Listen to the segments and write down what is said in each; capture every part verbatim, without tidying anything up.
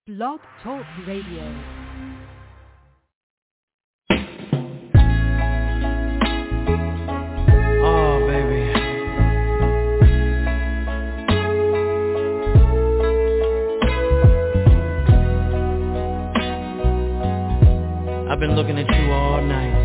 Blog Talk Radio. Oh, baby. I've been looking at you all night.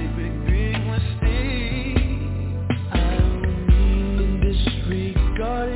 God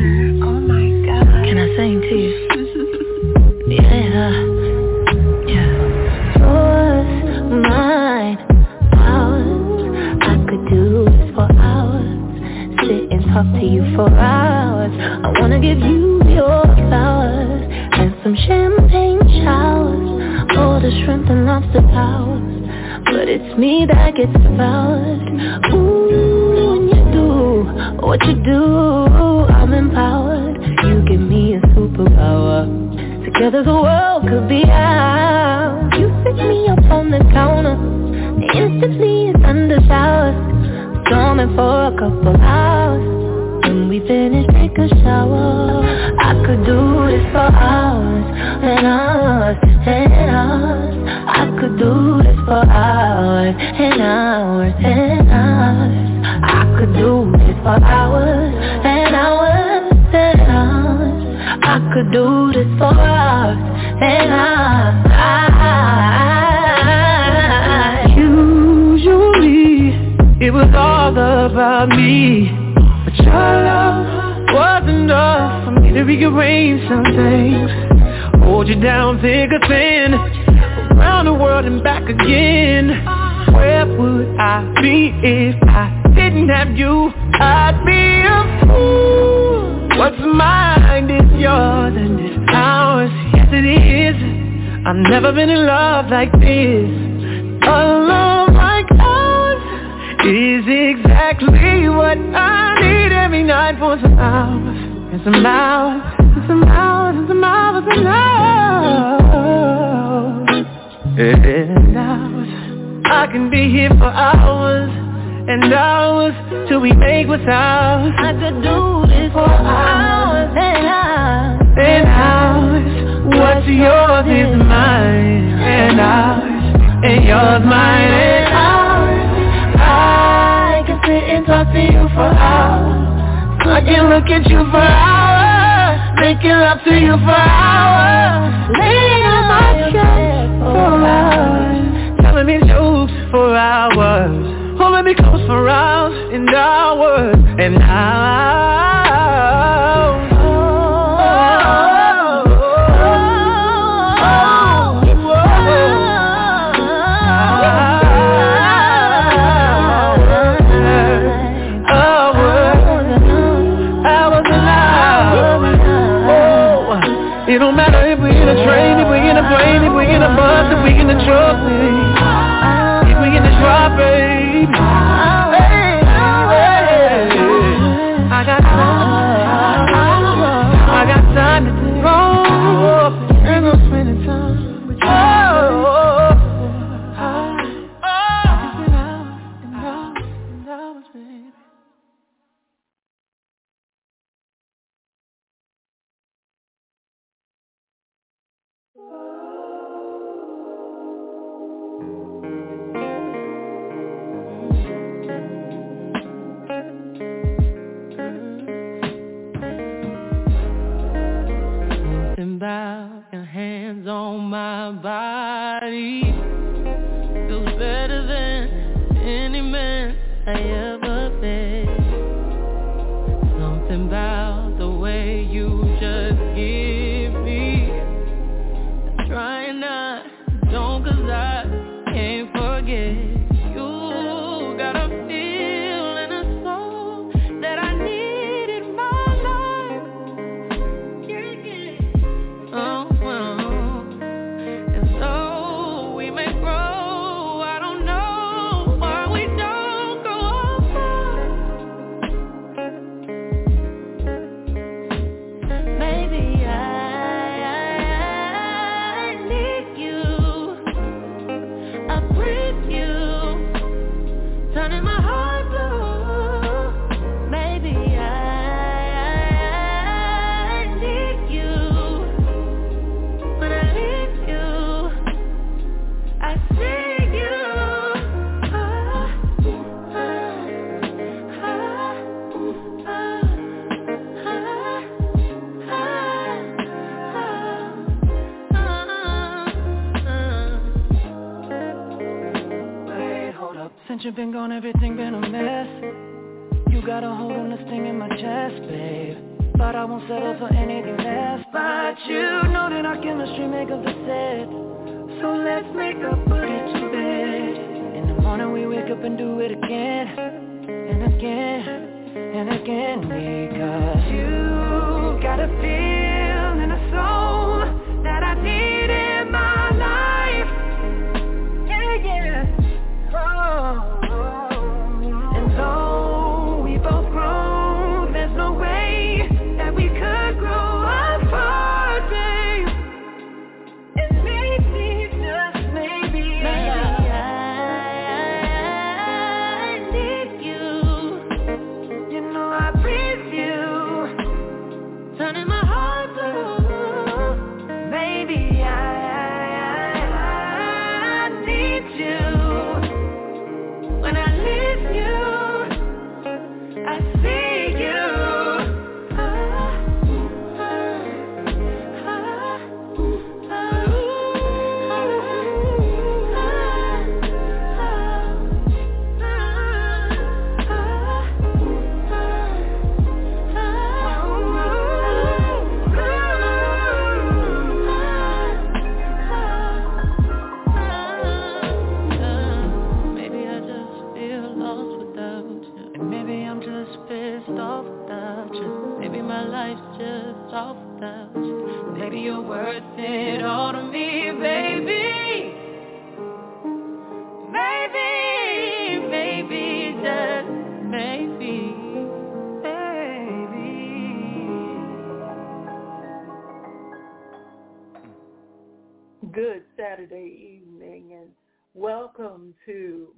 Oh my God. Can I sing to you? Yeah. Yeah. Yours, mine, ours. I could do this for hours. Sit and talk to you for hours. I wanna give you your flowers and some champagne showers. All the shrimp and lobster towers. But it's me that gets devoured. Ooh, when you do what you do, I'm empowered. You give me a superpower. Together the world could be ours. You pick me up on the counter. Instantly it's thunder showers. Storming for a couple hours. When we finish, take a shower. I could do this for hours and hours and hours. I could do this for hours and hours and hours. I could do this for hours and hours and hours. I could do this for hours and hours. Usually it was all about me, but your love was enough for me to rearrange some things. Hold you down thick or thin, around the world and back again. Where would I be if I didn't have you? I'd be a fool. What's mine is yours and it's ours. Yes it is. I've never been in love like this. A love like ours is exactly what I need every night for some hours and some hours and some hours and some hours and hours and hours. I can be here for hours and hours till we make what's ours. I could do this for hours and hours and hours. What's yours is mine and ours, and yours mine and ours. I can sit and talk to you for hours. I can look at you for hours, making love to you for hours, laying on my chest for hours, telling me jokes for hours, holding me close for hours and hours and hours. It don't matter if we're in a train, if we're in a plane, if we're in a bus, if we're in a truck, babe. If we're in a drop, babe. Hey, hey. I got time. I got time to go. And I'm spending time with you. Oh, oh, oh. And hours, and hours, and hours, baby. About your hands on my body feels better than any man I ever met. Something about the way you just give me. Trying not, don't, cause I can't forget. You got a feel and a soul that I need in my life. Oh, well. And so we may grow, I don't know why we don't grow apart. Maybe I, I, I need you, I breathe you, turning my heart blue. Maybe I, I, I need you. When I leave you, I see you. Ah, ah, ah, ah, ah, ah. Wait, hold up. Since you've been gone, everything been a mess. You got a hold on this thing in my chest, babe. but I won't settle for anything less. But you know that our chemistry make us a set. So let's make up, put it to bed. In the morning we wake up and do it again, and again, and again. Because you got a feel and a soul that I need in my life. Yeah, yeah. Oh, and though we both grown, there's no way that we could grow apart, babe. And maybe, just maybe, maybe I, I need you. You know I breathe you, turning my heart blue. Maybe I, I, I need you. When I leave you, I see you. Ah, ah, ah, maybe I just feel lost without you. And maybe I'm just pissed off without you. Maybe my life's just off without you. Maybe you're worth it all to me, baby. Maybe, maybe, just maybe, baby. Good Saturday evening and welcome to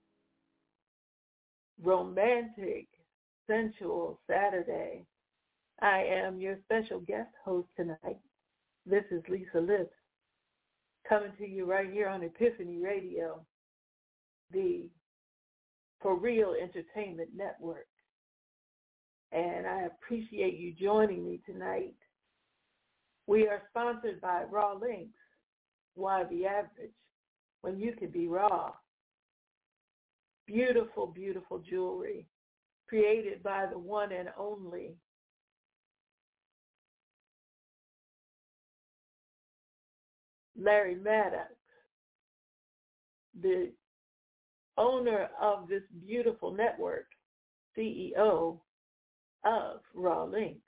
Romantic Sensual Saturday. I am your special guest host tonight. This is Lisa Lips, coming to you right here on Epiphany Radio, the For Real Entertainment Network. And I appreciate you joining me tonight. We are sponsored by Raw Links. Why the average when you can be raw? Beautiful, beautiful jewelry created by the one and only Larry Maddox, the owner of this beautiful network, C E O of Raw Links.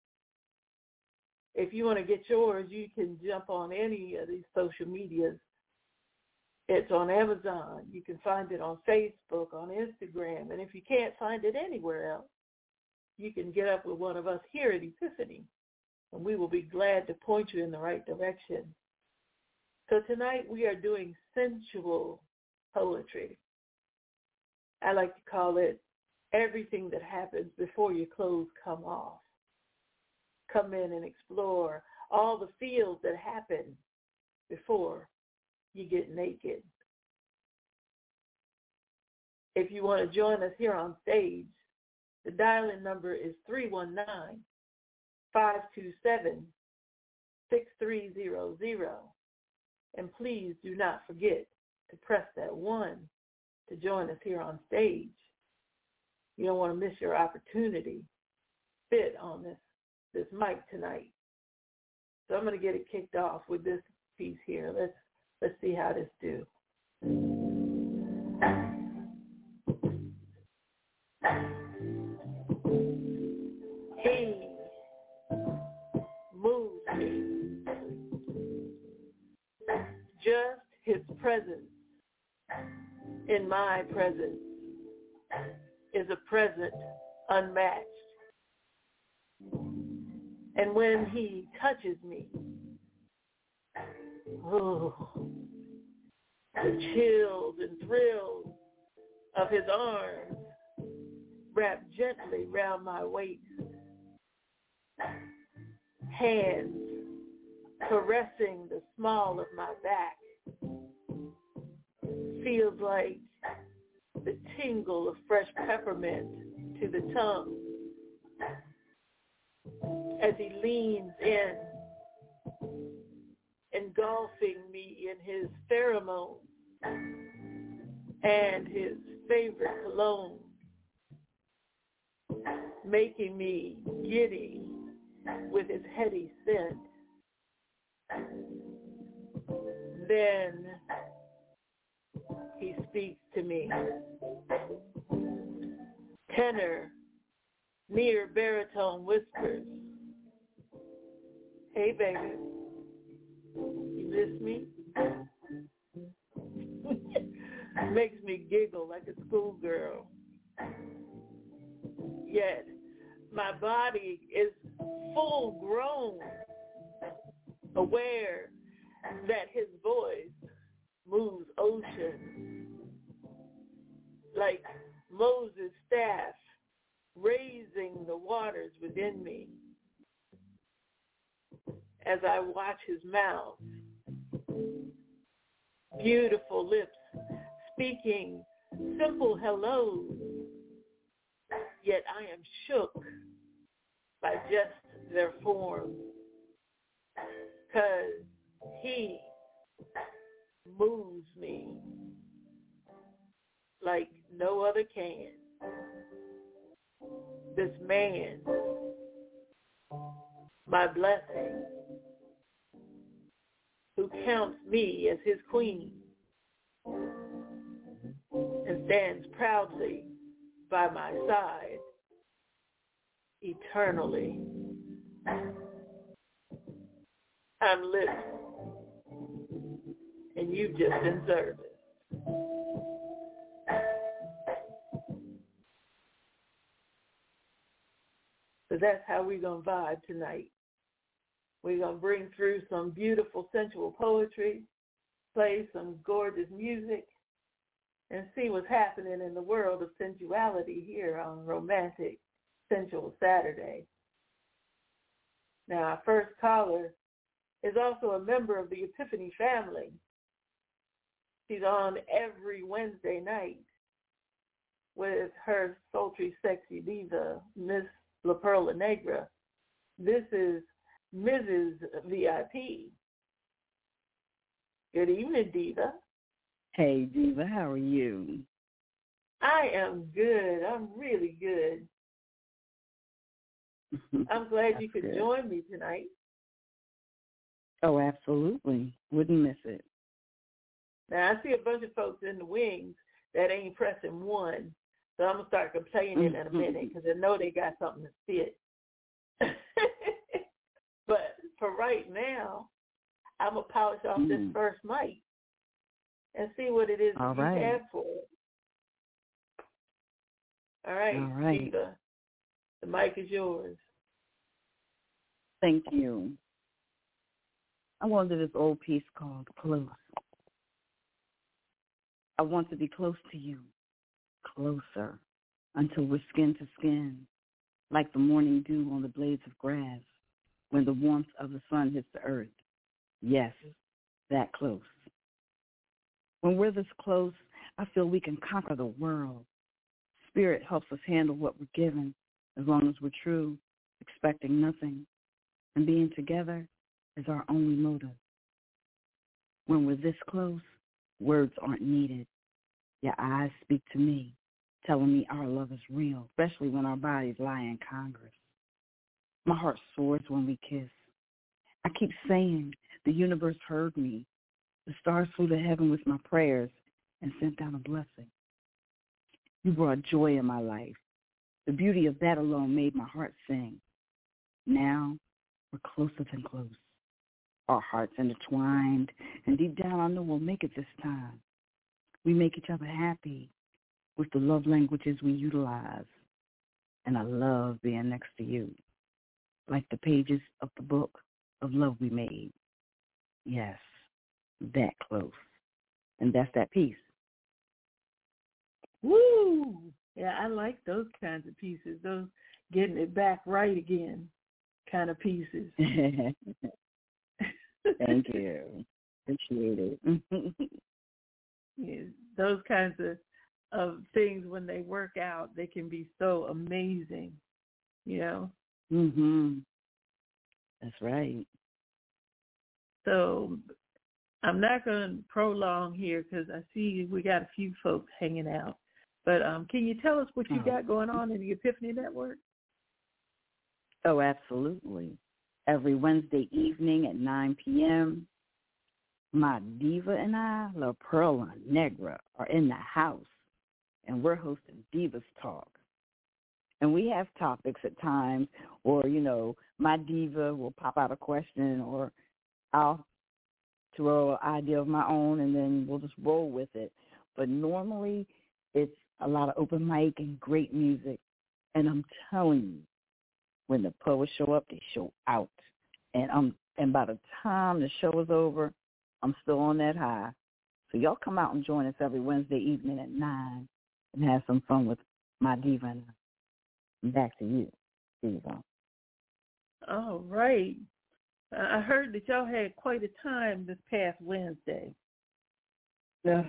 If you want to get yours, you can jump on any of these social medias. It's on Amazon. You can find it on Facebook, on Instagram. And if you can't find it anywhere else, you can get up with one of us here at Epiphany, and we will be glad to point you in the right direction. So tonight we are doing sensual poetry. I like to call it everything that happens before your clothes come off. Come in and explore all the feels that happen before you get naked. If you want to join us here on stage, the dial-in number is three one nine, five two seven, six three zero zero. And please do not forget to press that one to join us here on stage. You don't want to miss your opportunity. Fit on this this mic tonight. So I'm going to get it kicked off with this piece here. Let's let's see how this do. He moves me. Just his presence in my presence is a present unmatched. And when he touches me, oh, the chills and thrills of his arms wrap gently round my waist, hands caressing the small of my back, feels like the tingle of fresh peppermint to the tongue as he leans in, engulfing me in his pheromones and his favorite cologne, making me giddy with his heady scent. Then he speaks to me. Tenor, near baritone whispers. Hey, baby, you miss me? Makes me giggle like a schoolgirl. Yet my body is full grown, aware that his voice moves ocean like Moses' staff, raising the waters within me. As I watch his mouth, beautiful lips speaking simple hellos, yet I am shook by just their form, 'cause he moves me like no other can. This man, my blessing, who counts me as his queen and stands proudly by my side eternally. I'm living, and you just in service. So that's how we're going to vibe tonight. We're going to bring through some beautiful sensual poetry, play some gorgeous music, and see what's happening in the world of sensuality here on Romantic Sensual Saturday. Now, our first caller is also a member of the Epiphany family. She's on every Wednesday night with her sultry, sexy diva, Miss La Perla Negra. This is Missus V I P. Good evening, Diva. Hey, Diva, how are you? I am good. I'm really good. I'm glad That's you could good. join me tonight. Oh, absolutely. Wouldn't miss it. Now, I see a bunch of folks in the wings that ain't pressing one, so I'm going to start complaining in a minute because I know they got something to spit. But for right now, I'm going to polish off mm. this first mic and see what it is All that right. you have for it. All right, All right. Diva, the mic is yours. Thank you. I wanted this old piece called Close. I want to be close to you, closer, until we're skin to skin, like the morning dew on the blades of grass when the warmth of the sun hits the earth. Yes, that close. When we're this close, I feel we can conquer the world. Spirit helps us handle what we're given as long as we're true, expecting nothing, and being together is our only motive. When we're this close, words aren't needed. Your eyes speak to me, telling me our love is real, especially when our bodies lie in Congress. My heart soars when we kiss. I keep saying the universe heard me. The stars flew to heaven with my prayers and sent down a blessing. You brought joy in my life. The beauty of that alone made my heart sing. Now we're closer than close. Our hearts intertwined, and deep down I know we'll make it this time. We make each other happy with the love languages we utilize. And I love being next to you, like the pages of the book of love we made. Yes, that close. And that's that piece. Woo! Yeah, I like those kinds of pieces, those getting it back right again kind of pieces. Thank you. Appreciate it. Yeah, those kinds of, of things, when they work out, they can be so amazing, you know? Mm-hmm. That's right. So I'm not going to prolong here because I see we got a few folks hanging out. But um, can you tell us what you oh. got going on in the Epiphany Network? Oh, absolutely. every Wednesday evening at nine p.m. My diva and I, La Perla Negra, are in the house, and we're hosting Divas Talk. And we have topics at times, or, you know, my diva will pop out a question, or I'll throw an idea of my own, and then we'll just roll with it. But normally it's a lot of open mic and great music. And I'm telling you, when the poets show up, they show out. And um, and by the time the show is over, I'm still on that high. So y'all come out and join us every Wednesday evening at nine and have some fun with my diva and I. Back to you, Diva. All right. I heard that y'all had quite a time this past Wednesday. Yeah.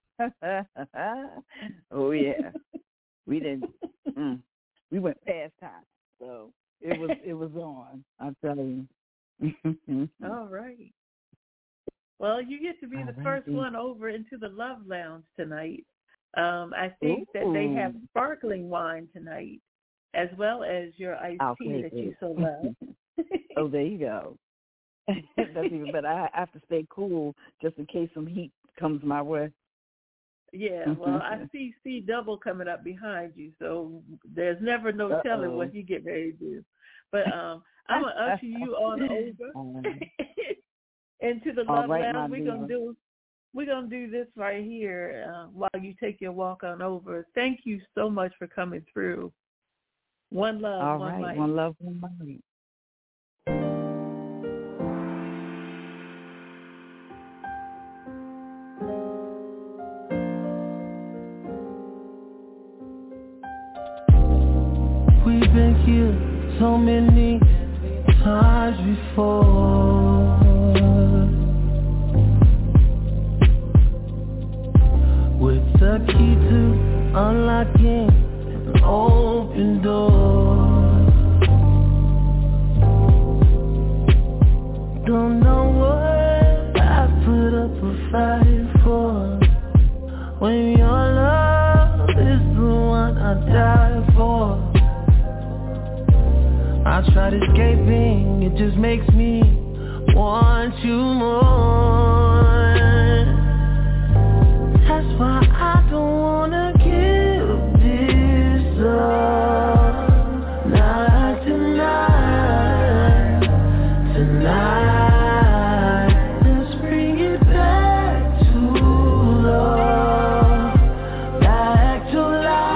Oh, yeah. We didn't. Mm, we went past time, so it was it was on. I'm telling you. All right. Well, you get to be All the right, first Diva. one over into the Love Lounge tonight. Um, I think Ooh. that they have sparkling wine tonight, as well as your iced I'll tea take that it. you so love. Oh, there you go. That's even better. I have to stay cool just in case some heat comes my way. Yeah, well, I see C double coming up behind you, so there's never no Uh-oh. telling what you get ready to do. But um, I'm gonna usher you on over Um, into the all Love right, Lounge. my We're gonna diva. do we're gonna do this right here uh, while you take your walk on over. Thank you so much for coming through. One love, All one right, life. one love, one light. We've been here so many times before. With the key to unlocking an open door. Don't know what I put up a fight for, when your love is the one I die for. I tried escaping, it just makes me want you more. That's why I don't wanna give this up. Not tonight, tonight. Let's bring it back to love, back to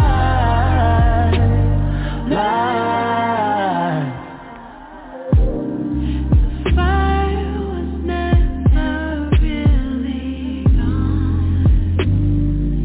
life, life. Fire was never really gone.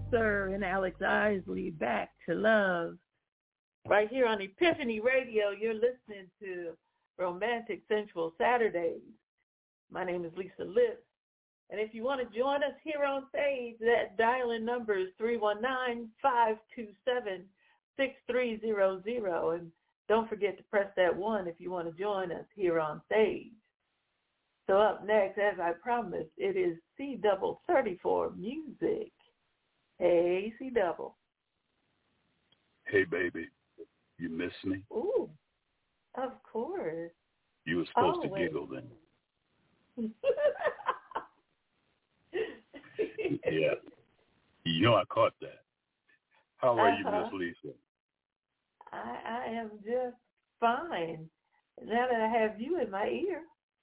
Sir and Alex Isley, Back to Love. Right here on Epiphany Radio, you're listening to Romantic Sensual Saturdays. My name is Lisa Lips. And if you want to join us here on stage, that dial-in number is three one nine, five two seven, six three zero zero. And don't forget to press that one if you want to join us here on stage. So up next, as I promised, it is C Double thirty-four Music. Hey, C Double. Hey, baby. You miss me? Ooh, of course. You were supposed Always. to giggle then. Yeah. You know I caught that. How are uh-huh. you, Miss Lisa? I, I am just fine. Now that I have you in my ear.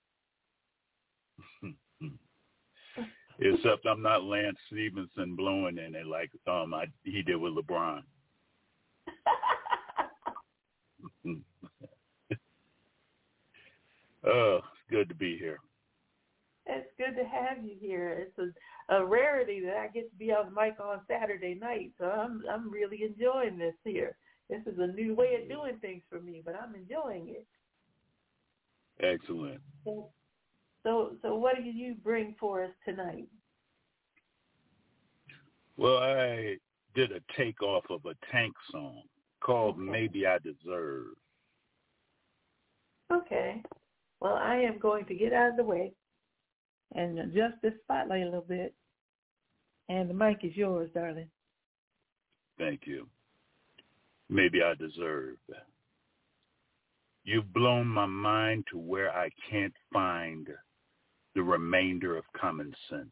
Except I'm not Lance Stevenson blowing in it like um I, he did with LeBron. Oh, it's good to be here. It's good to have you here. It's a, a rarity that I get to be on the mic on Saturday night, so I'm I'm really enjoying this here. This is a new way of doing things for me, but I'm enjoying it. Excellent. So, so, so what do you bring for us tonight? Well, I did a takeoff of a Tank song called okay. Maybe I Deserve. Okay. Well, I am going to get out of the way and adjust this spotlight a little bit. And the mic is yours, darling. Thank you. Maybe I deserve. You've blown my mind to where I can't find the remainder of common sense.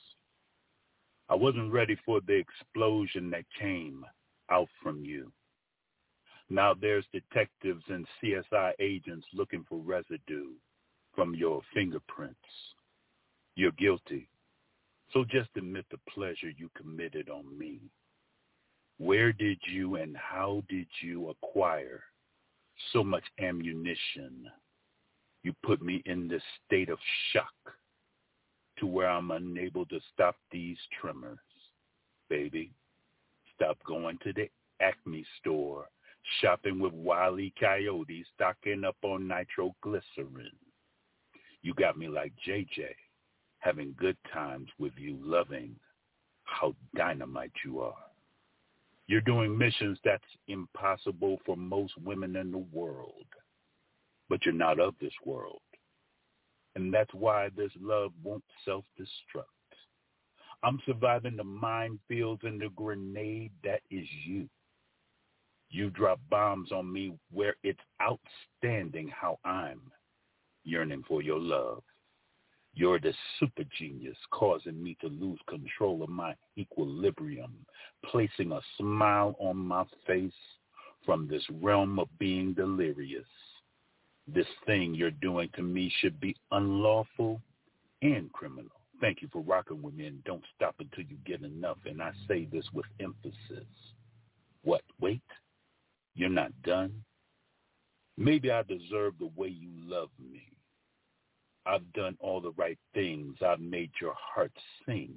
I wasn't ready for the explosion that came out from you. Now there's detectives and C S I agents looking for residue from your fingerprints. You're guilty, so just admit the pleasure you committed on me. Where did you and how did you acquire so much ammunition? You put me in this state of shock to where I'm unable to stop these tremors. Baby, stop going to the Acme store, shopping with Wile E. Coyote, stocking up on nitroglycerin. You got me like J J, having good times with you, loving how dynamite you are. You're doing missions that's impossible for most women in the world, but you're not of this world. And that's why this love won't self-destruct. I'm surviving the minefields and the grenade that is you. You drop bombs on me where it's outstanding how I'm yearning for your love. You're the super genius causing me to lose control of my equilibrium, placing a smile on my face from this realm of being delirious. This thing you're doing to me should be unlawful and criminal. Thank you for rocking with me, and don't stop until you get enough. And I say this with emphasis. What, wait? You're not done? Maybe I deserve the way you love me. I've done all the right things. I've made your heart sing.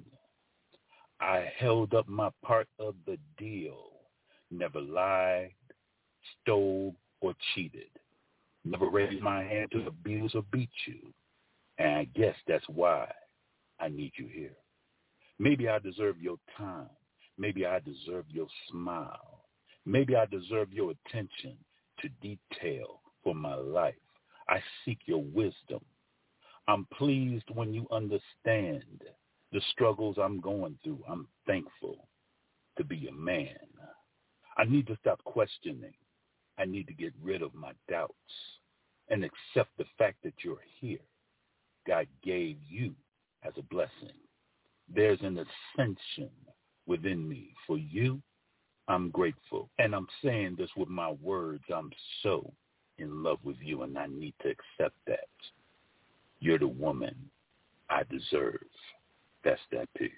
I held up my part of the deal. Never lied, stole, or cheated. Never raised my hand to abuse or beat you. And I guess that's why I need you here. Maybe I deserve your time. Maybe I deserve your smile. Maybe I deserve your attention to detail for my life. I seek your wisdom. I'm pleased when you understand the struggles I'm going through. I'm thankful to be a man. I need to stop questioning. I need to get rid of my doubts and accept the fact that you're here. God gave you as a blessing. There's an ascension within me. For you, I'm grateful. And I'm saying this with my words. I'm so in love with you, and I need to accept that. You're the woman I deserve. That's that piece.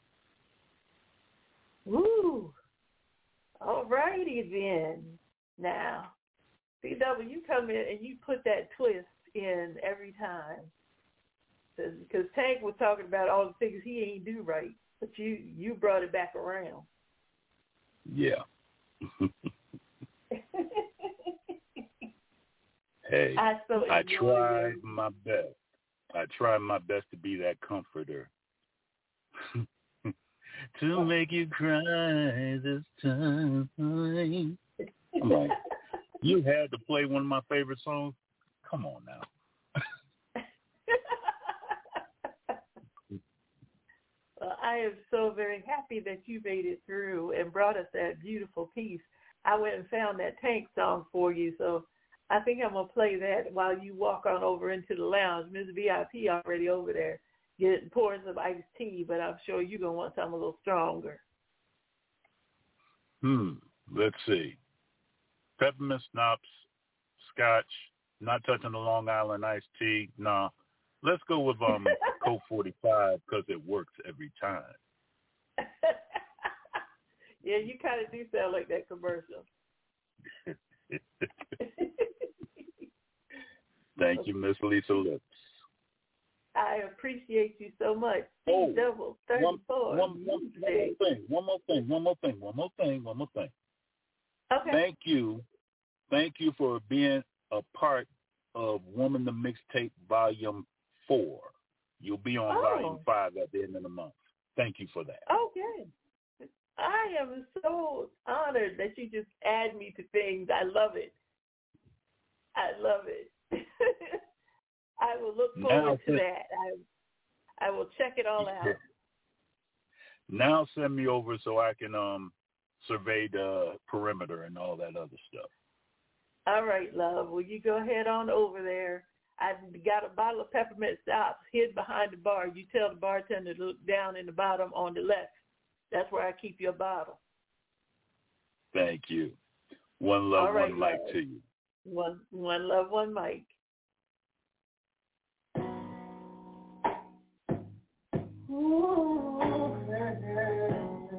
Woo! All righty then. Now, C W, you come in and you put that twist in every time. Because Tank was talking about all the things he ain't do right. But you, you brought it back around. Yeah. Hey, I, so I tried my best. I tried my best to be that comforter. To make you cry this time. I'm like, you had to play one of my favorite songs? Come on now. Well, I am so very happy that you made it through and brought us that beautiful piece. I went and found that Tank song for you, so I think I'm going to play that while you walk on over into the lounge. Miss V I P already over there getting pouring some iced tea, but I'm sure you're going to want something a little stronger. Hmm, let's see. Peppermint schnapps, scotch, not touching the Long Island iced tea. Nah, let's go with um Coke forty-five because it works every time. Yeah, you kind of do sound like that commercial. Thank you, Miss Lisa Lips. I appreciate you so much. Oh, double one, thirty-four. one, one, one more thing, one more thing, one more thing, one more thing, one more thing. Okay. Thank you. Thank you for being a part of Woman the Mixtape Volume four. You'll be on oh. Volume five at the end of the month. Thank you for that. Okay. I am so honored that you just add me to things. I love it. I love it. I will look forward now, to that. I, I will check it all out. Now send me over so I can um survey the perimeter and all that other stuff. All right, love. Well, you go ahead on over there. I've got a bottle of peppermint schnapps hid behind the bar. You tell the bartender to look down in the bottom on the left. That's where I keep your bottle. Thank you. One love, all right, one mic love. to you. One, one love, one mic. Ooh, yeah, yeah.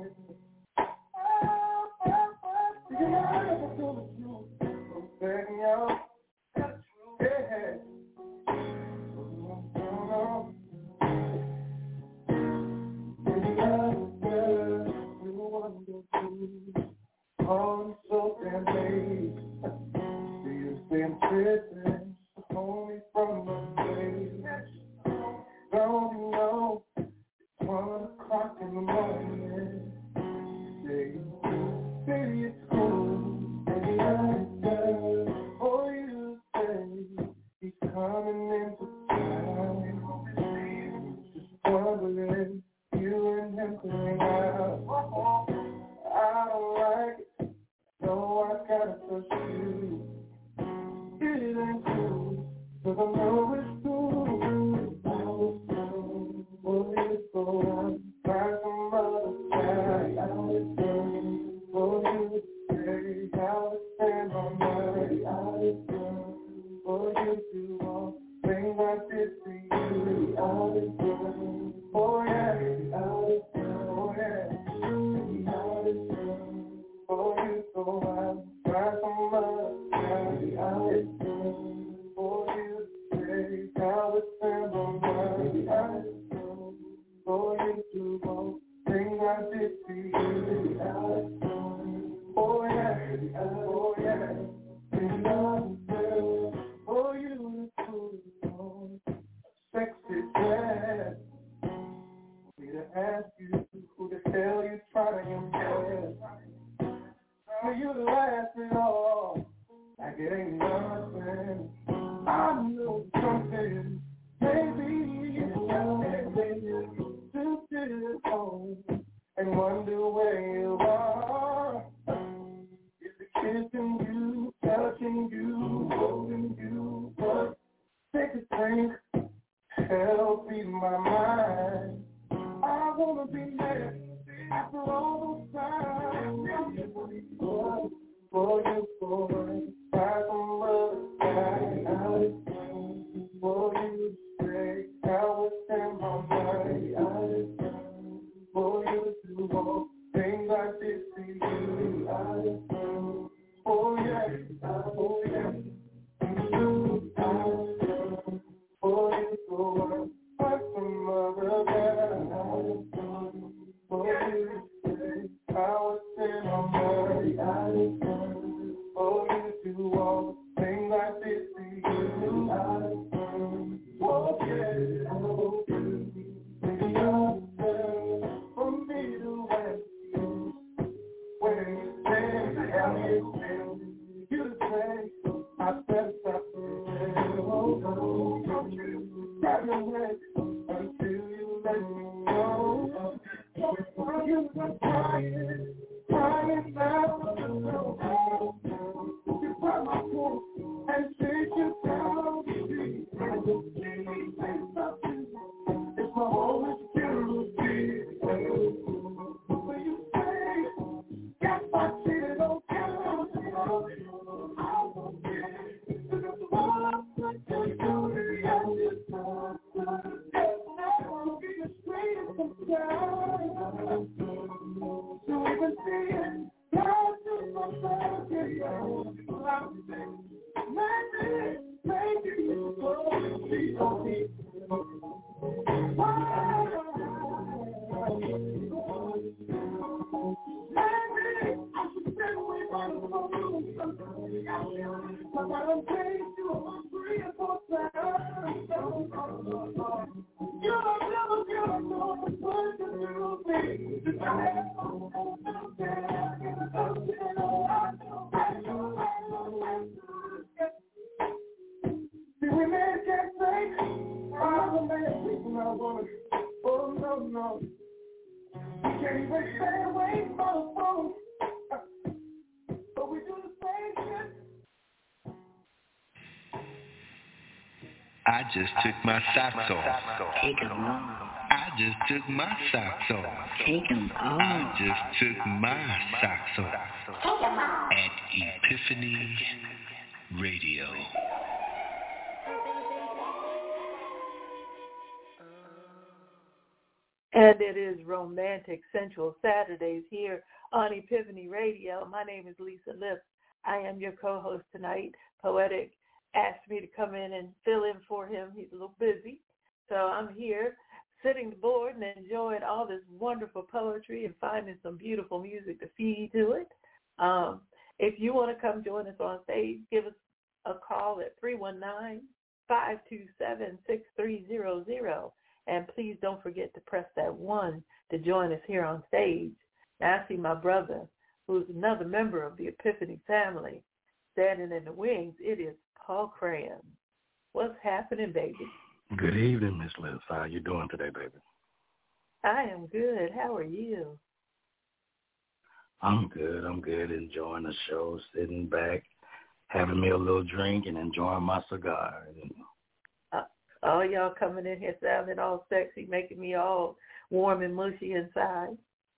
Oh, so damn late. You've been tripping, only from the place. Don't you know it's one o'clock in the morning? Say, baby, it's cool. Baby, I'm done. For you to say he's coming into town. Just wondering, you and him could hang out. I don't like it, so I gotta push you. It ain't cool, cause I know it's cool. I was cool, for you to go out, find some other guy. I was cool, for you to stay, I was stand on my. I was cool, for you to walk, things I did to you. I was cool, oh yeah, I was cool, oh yeah. For you go out, try some other guy. I was good for you to stay. I would stand on my. I was good for you to go. Things I did to you. I was good. Oh yeah, oh yeah. And I was good for you to go. Sexy dad. Need to ask you who the hell you trying to impress. For you to last it all, like it ain't nothing. I know something, maybe it's nothing. You sit at home and wonder where you are. Is it kissing you, touching you, holding you? But take a drink, help feed my mind. I wanna be there after all those times. For you, for try some other guy. I was down for you to stay. I was stand by my. I was down for you to walk. Things I did to you. I was down. Oh yeah, oh yeah. I was down for you to walk. Find some other guy. I was down I just took my socks off. Take 'em off. I just took my socks off. Take 'em off. I just took my socks off. At Epiphany Radio. And it is Romantic Sensual Saturdays here on Epiphany Radio. My name is Lisa Lips. I am your co-host tonight. Poetic asked me to come in and fill in for him. He's a little busy. So I'm here sitting the board and enjoying all this wonderful poetry and finding some beautiful music to feed to it. Um, if you want to come join us on stage, give us a call at three one nine, five two seven, six three zero zero. And please don't forget to press that one to join us here on stage. Now I see my brother, who's another member of the Epiphany family, standing in the wings. It is Paul Cram. What's happening, baby? Good evening, Miss Liz. How you doing today, baby? I am good. How are you? I'm good. I'm good. Enjoying the show, sitting back, having me a little drink, and enjoying my cigar. Uh, all y'all coming in here sounding all sexy, making me all warm and mushy inside.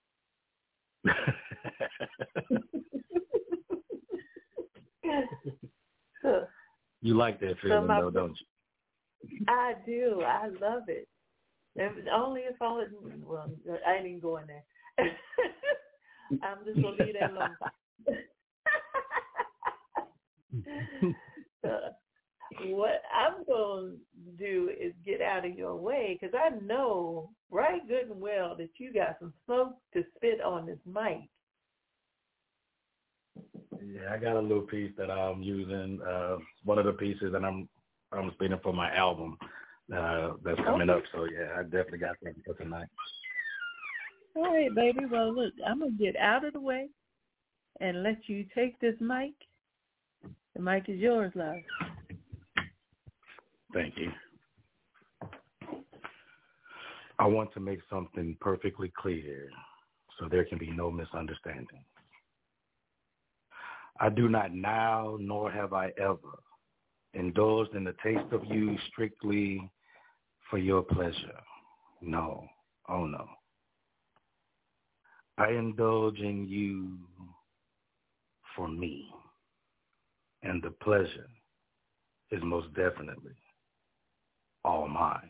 so, you like that feeling, so my, though, don't you? I do. I love it. If, only if I was, well, I ain't even going there. I'm just going to leave that alone. so, what I'm going to do is get out of your way, because I know right good and well that you got some smoke to spit on this mic. Yeah, I got a little piece that I'm using. Uh, one of the pieces that I'm I'm spinning for my album uh, that's coming okay. up. So yeah, I definitely got something for tonight. All right, baby. Well, look, I'm gonna get out of the way and let you take this mic. The mic is yours, love. Thank you. I want to make something perfectly clear so there can be no misunderstanding. I do not now, nor have I ever, indulged in the taste of you strictly for your pleasure. No, oh no. I indulge in you for me, and the pleasure is most definitely all mine.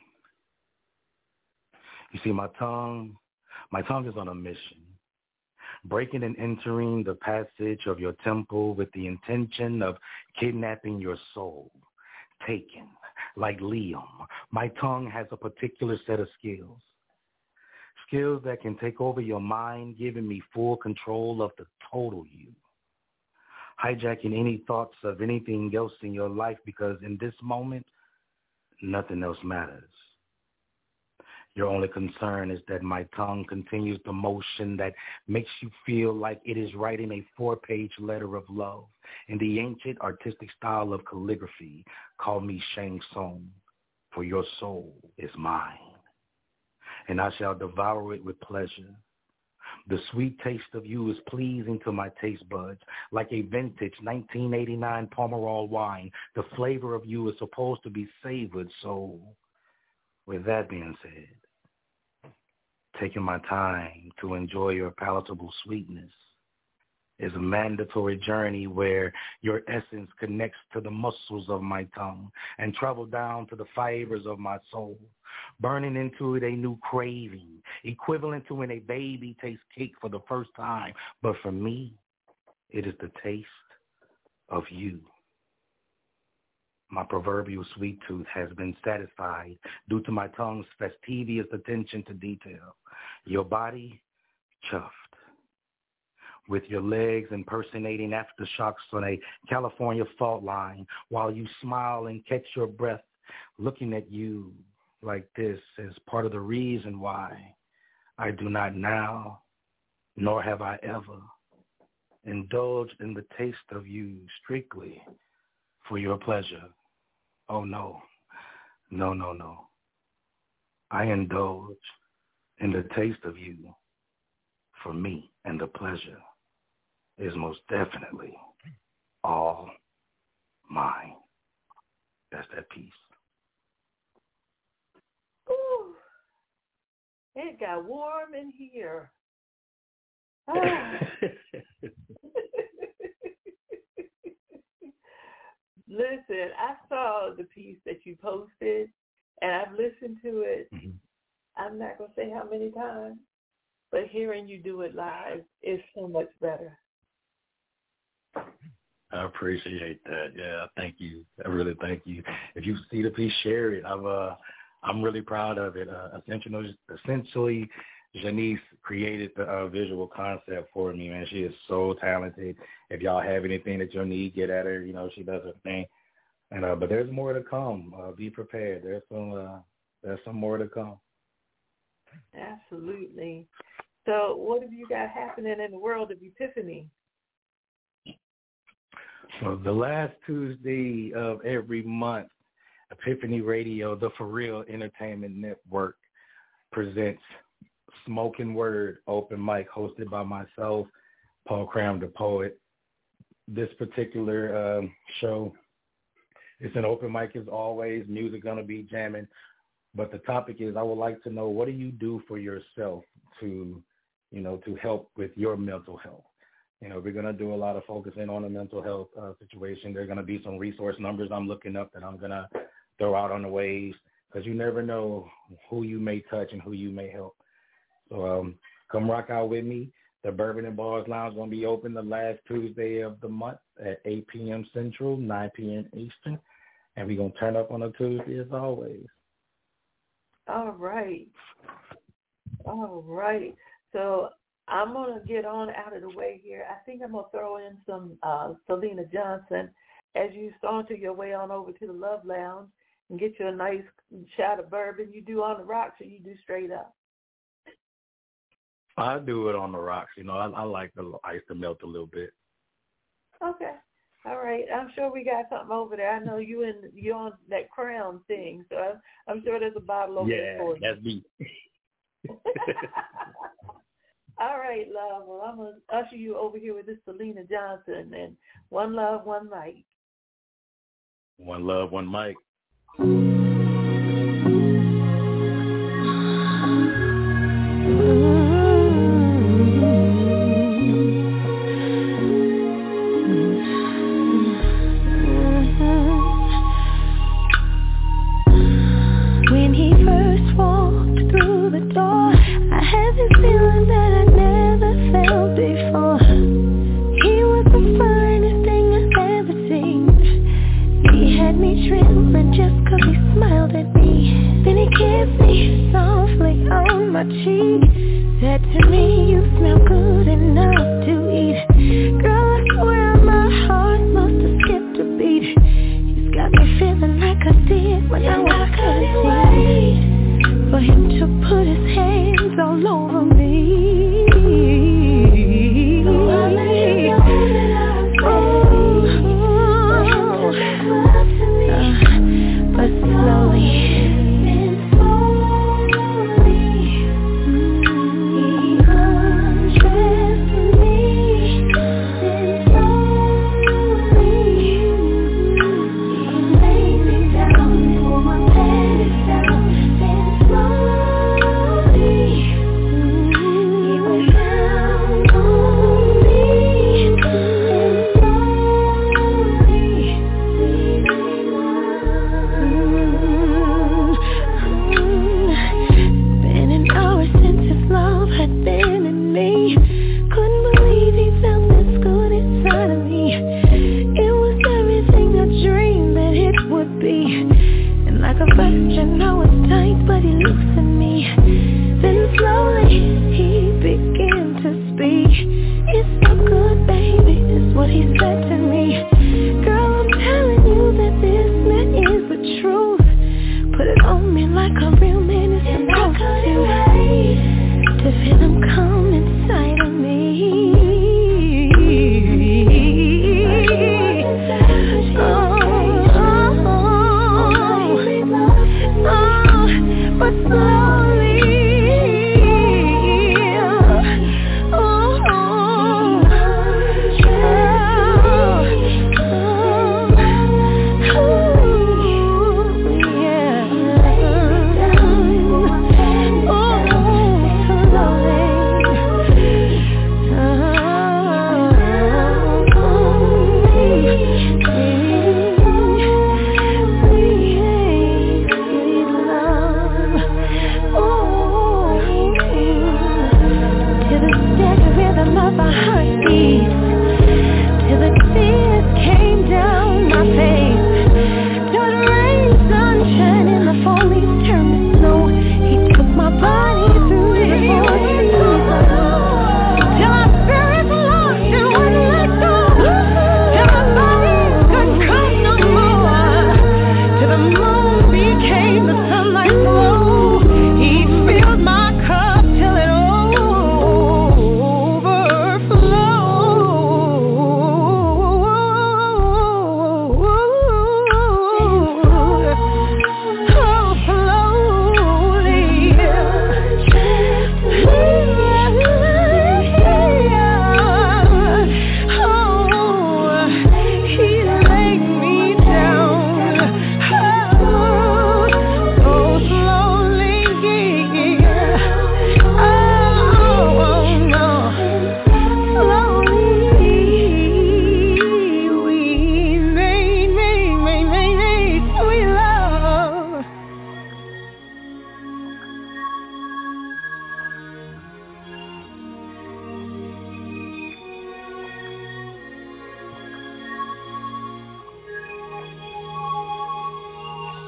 You see, my tongue, my tongue is on a mission, breaking and entering the passage of your temple with the intention of kidnapping your soul, taken like Liam. My tongue has a particular set of skills, skills that can take over your mind, giving me full control of the total you, hijacking any thoughts of anything else in your life, because in this moment, nothing else matters. Your only concern is that my tongue continues the motion that makes you feel like it is writing a four-page letter of love in the ancient artistic style of calligraphy. Call me Shang Tsung, for your soul is mine, and I shall devour it with pleasure. The sweet taste of you is pleasing to my taste buds, like a vintage nineteen eighty-nine Pomerol wine. The flavor of you is supposed to be savored, so with that being said, taking my time to enjoy your palatable sweetness is a mandatory journey where your essence connects to the muscles of my tongue and travel down to the fibers of my soul, burning into it a new craving, equivalent to when a baby tastes cake for the first time. But for me, it is the taste of you. My proverbial sweet tooth has been satisfied due to my tongue's fastidious attention to detail. Your body, chuffed, with your legs impersonating aftershocks on a California fault line, while you smile and catch your breath. Looking at you like this is part of the reason why I do not now, nor have I ever, indulged in the taste of you strictly for your pleasure. Oh, no, no, no, no. I indulge in the taste of you for me, and the pleasure is most definitely all mine. That's that piece. Ooh, it got warm in here. Oh. Listen, I saw the piece that you posted, and I've listened to it. Mm-hmm. I'm not going to say how many times, but hearing you do it live is so much better. I appreciate that. Yeah, thank you. I really thank you. If you see the piece, share it. I'm uh, I'm really proud of it. Uh, essentially, essentially, Janice created the uh, visual concept for me. Man, she is so talented. If y'all have anything that you need, get at her. You know, she does her thing. And uh, but there's more to come. Uh, be prepared. There's some uh, there's some more to come. Absolutely. So, what have you got happening in the world of Epiphany? So the last Tuesday of every month, Epiphany Radio, the For Real Entertainment Network, presents Smoking Word Open Mic, hosted by myself, Paul Cram the Poet. This particular um, show, it's an open mic as always, music going to be jamming, but the topic is, I would like to know, what do you do for yourself to, you know, to help with your mental health? You know, we're going to do a lot of focusing on the mental health uh, situation. There are going to be some resource numbers I'm looking up that I'm going to throw out on the waves, because you never know who you may touch and who you may help. So um, come rock out with me. The Bourbon and Bars Lounge is going to be open the last Tuesday of the month at eight p.m. Central, nine p.m. Eastern, and we're going to turn up on a Tuesday as always. All right. All right. So I'm going to get on out of the way here. I think I'm going to throw in some uh, Selena Johnson as you saunter your way on over to the Love Lounge and get you a nice shot of bourbon. You do on the rocks or you do straight up? I do it on the rocks. You know, I, I like the ice to melt a little bit. Okay. All right. I'm sure we got something over there. I know you and you're on that Crown thing, so I'm, I'm sure there's a bottle over yeah, there for you. Yeah, that's me. All right, love. Well, I'm going to usher you over here with this Selena Johnson and One Love, One Mic. One Love, One Mic. When he first walked through the door, I had this feeling that I never felt before. He was the finest thing I've ever seen. He had me trembling just cause he smiled at me. Then he kissed me softly on my cheek. Said to me, you smell good enough to eat. Girl, I swear my heart must have skipped a beat. He's got me feeling like I did when I was thirteen. For him to put his hands all over me. So I let you know that I was ready. For him to make love to me. Uh, but slowly, and slowly, he comes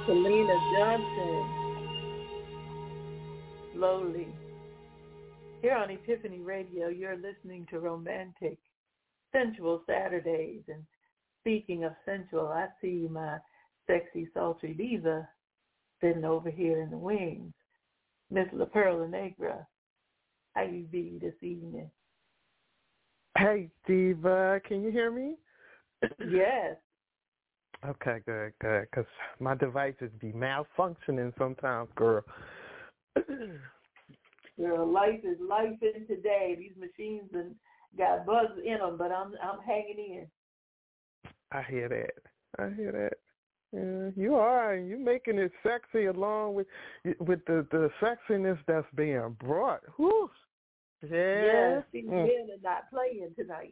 Selena Johnson. Slowly. Here on Epiphany Radio, you're listening to Romantic Sensual Saturdays. And speaking of sensual, I see my sexy, sultry diva sitting over here in the wings. Miss La Perla Negra, how you be this evening? Hey, diva, can you hear me? Yes. Okay, good, good, because my devices be malfunctioning sometimes, girl. Girl, life is life in today. These machines and got bugs in them, but I'm I'm hanging in. I hear that. I hear that. Yeah, you are. You making it sexy along with with the, the sexiness that's being brought. Whew. Yeah. Yeah, these mm. men are not playing tonight.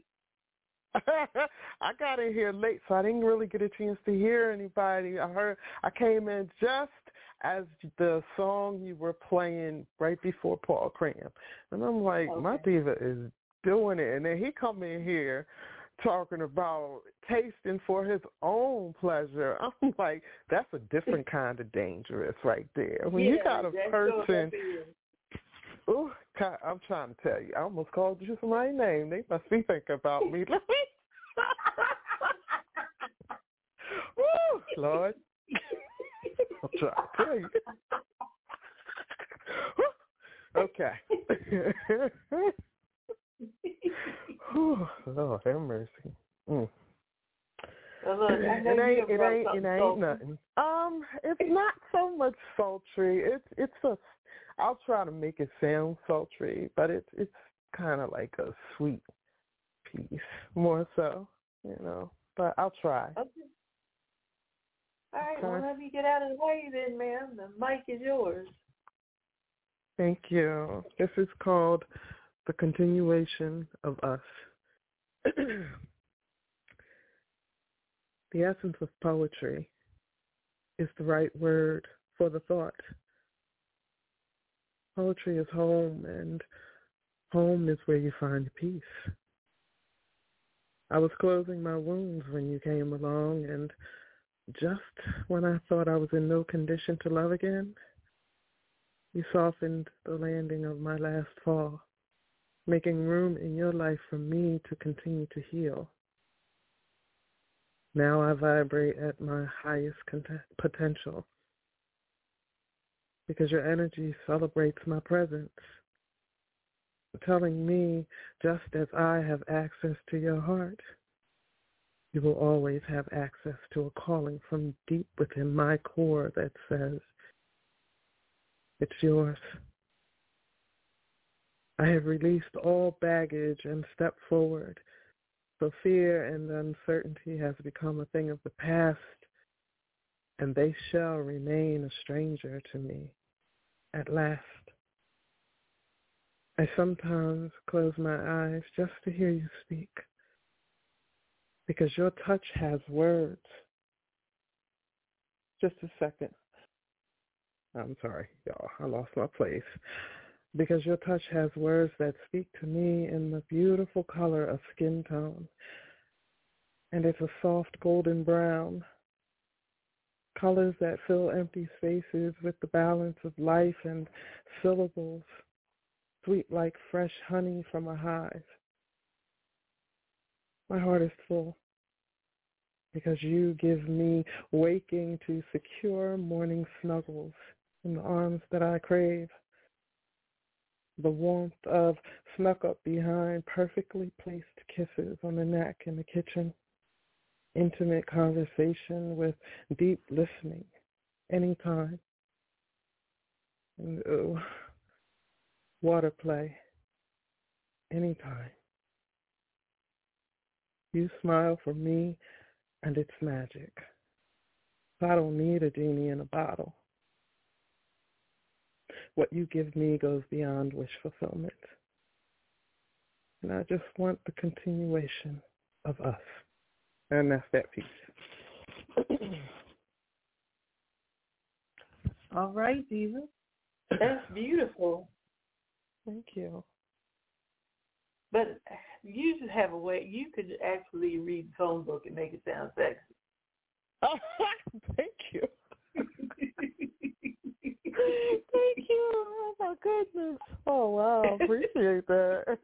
I got in here late, so I didn't really get a chance to hear anybody. I heard I came in just as the song you were playing right before Paul Cram, and I'm like, okay. My diva is doing it, and then he come in here talking about tasting for his own pleasure. I'm like, that's a different kind of dangerous right there. When yeah, you got a person. Ooh, I'm trying to tell you. I almost called you my name. They must be thinking about me. Woo, Lord. I'm trying to tell you. Okay. Whew, Lord have mercy. Mm. Well, look, I know it ain't, you it ain't, it ain't sultry. nothing. Um, it's not so much sultry. It's, it's a. I'll try to make it sound sultry, but it's it's kind of like a sweet piece, more so, you know. But I'll try. Okay. All right, okay. Well, let me get out of the way then, ma'am. The mic is yours. Thank you. This is called The Continuation of Us. The essence of poetry is the right word for the thought. Poetry is home, and home is where you find peace. I was closing my wounds when you came along, and just when I thought I was in no condition to love again, you softened the landing of my last fall, making room in your life for me to continue to heal. Now I vibrate at my highest cont- potential. Because your energy celebrates my presence, telling me just as I have access to your heart, you will always have access to a calling from deep within my core that says, it's yours. I have released all baggage and stepped forward, so fear and uncertainty has become a thing of the past, and they shall remain a stranger to me at last. I sometimes close my eyes just to hear you speak, because your touch has words. Just a second. I'm sorry, y'all. I lost my place. Because your touch has words that speak to me in the beautiful color of skin tone, and it's a soft golden brown. Colors that fill empty spaces with the balance of life and syllables, sweet like fresh honey from a hive. My heart is full because you give me waking to secure morning snuggles in the arms that I crave. The warmth of snuck up behind perfectly placed kisses on the neck in the kitchen. Intimate conversation with deep listening anytime. And oh, water play anytime. You smile for me and it's magic. I don't need a genie in a bottle. What you give me goes beyond wish fulfillment. And I just want the continuation of us. And that's that piece. All right, Diva. That's beautiful. Thank you. But you just have a way, you could actually read the phone book and make it sound sexy. Thank you. Thank you. Oh my goodness. Oh wow, appreciate that.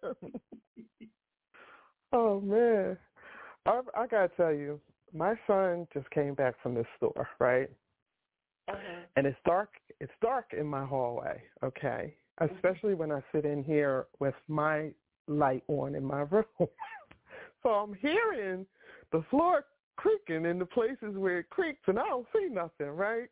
Oh man, I, I gotta tell you, my son just came back from the store, right? Uh-huh. And it's dark. It's dark in my hallway. Okay, mm-hmm. Especially when I sit in here with my light on in my room. So I'm hearing the floor creaking in the places where it creaks, and I don't see nothing, right?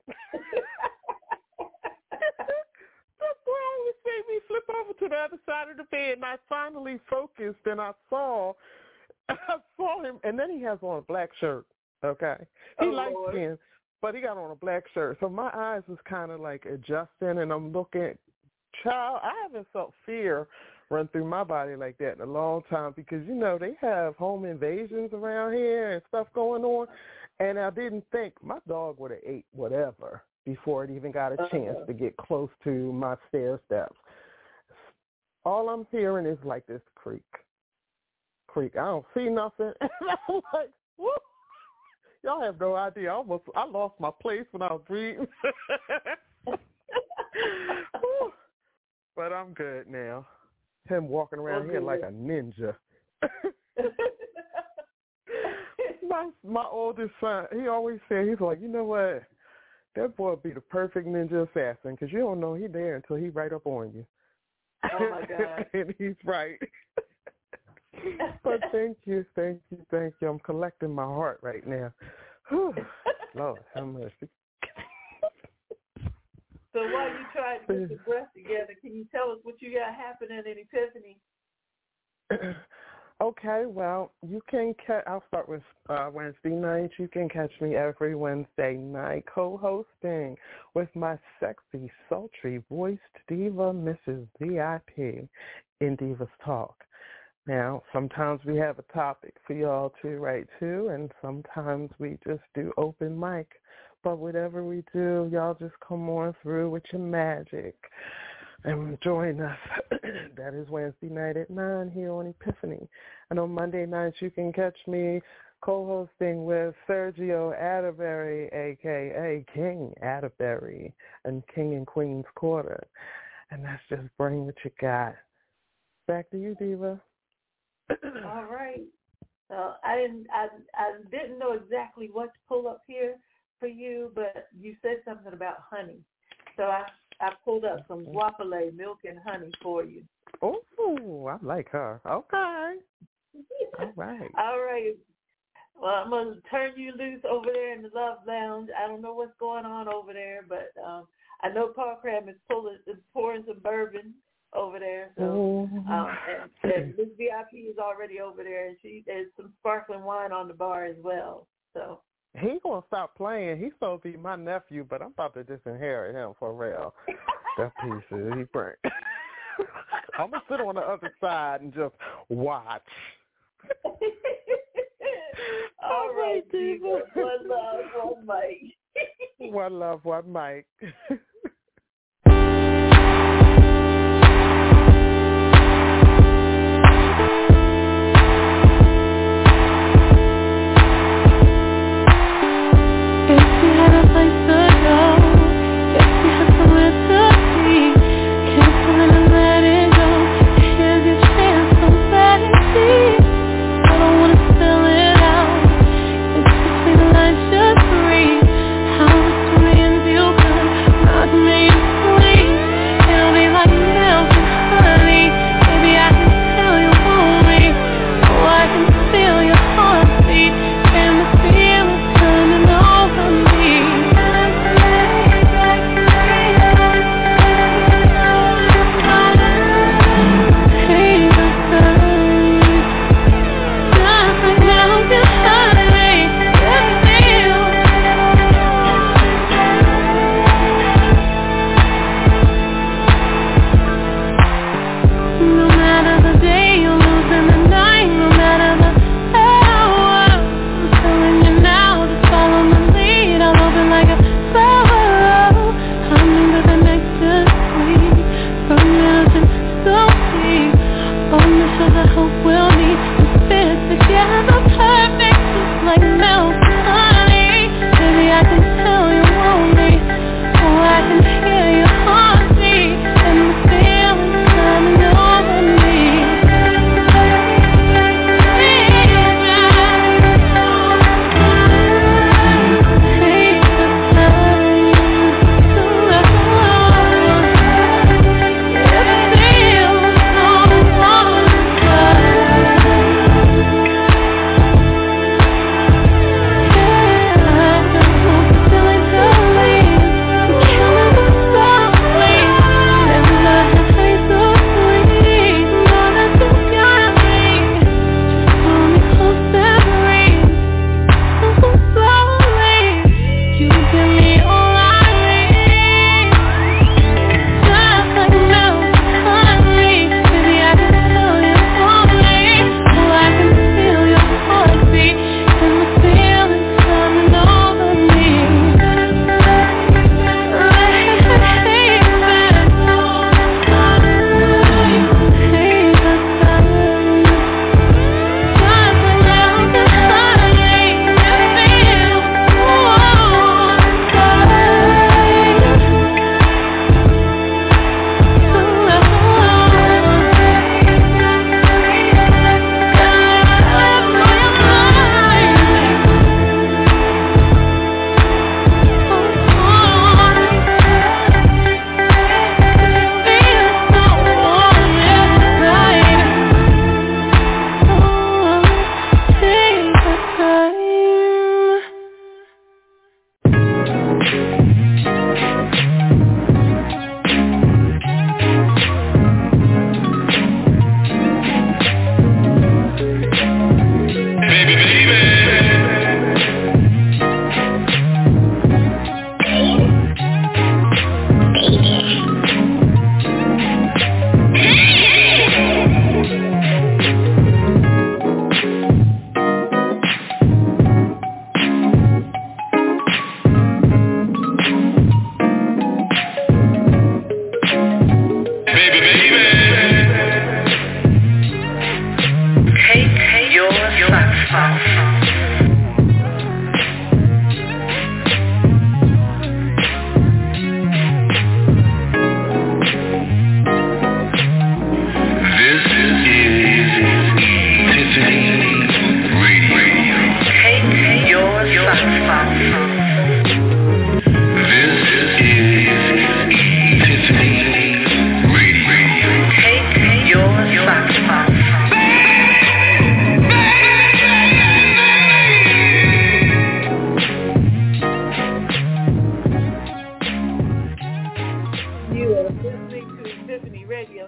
That's why I always made me flip over to the other side of the bed, and I finally focused, and I saw, I saw him, and then he has on a black shirt, okay? He oh, light skinned, but he got on a black shirt, so my eyes was kind of like adjusting, and I'm looking, child, I haven't felt fear run through my body like that in a long time because, you know, they have home invasions around here and stuff going on, and I didn't think my dog would have ate whatever before it even got a chance uh-huh. to get close to my stair steps. All I'm hearing is like this creak, creak. I don't see nothing. And I'm like, whoop. Y'all have no idea. I almost, I lost my place when I was breathing. But I'm good now. Him walking around okay. here like a ninja. my my oldest son, he always said, he's like, you know what? That boy would be the perfect ninja assassin because you don't know he there until he right up on you. Oh, my God. And he's right. But thank you, thank you, thank you. I'm collecting my heart right now. Lord, how much? So while you try to get your breath together, can you tell us what you got happening in Epiphany? Okay, well, you can catch, I'll start with uh, Wednesday night. You can catch me every Wednesday night co-hosting with my sexy, sultry voiced diva, Missus V I P, in Divas Talk. Now, sometimes we have a topic for y'all to write to, and sometimes we just do open mic. But whatever we do, y'all just come on through with your magic and join us. That is Wednesday night at nine here on Epiphany. And on Monday nights, you can catch me co-hosting with Sergio Atterbury, a k a. King Atterbury, and King and Queen's Quarter. And that's just bring what you got. Back to you, Diva. All right. Uh, I didn't. I I didn't know exactly what to pull up here for you, but you said something about honey, so I I pulled up some Guapale milk and honey for you. Oh, I like her. Okay. All right. All right. Well, I'm gonna turn you loose over there in the Love Lounge. I don't know what's going on over there, but um, I know Paul Cram is pulling, is pouring some bourbon over there. So, um, and, and Miss V I P is already over there, and she there's some sparkling wine on the bar as well. So. He gonna stop playing. He's supposed to be my nephew, but I'm about to disinherit him for real. That piece is he bring. I'm gonna sit on the other side and just watch. All right, Diva. One love, one mic. One love, one mic. How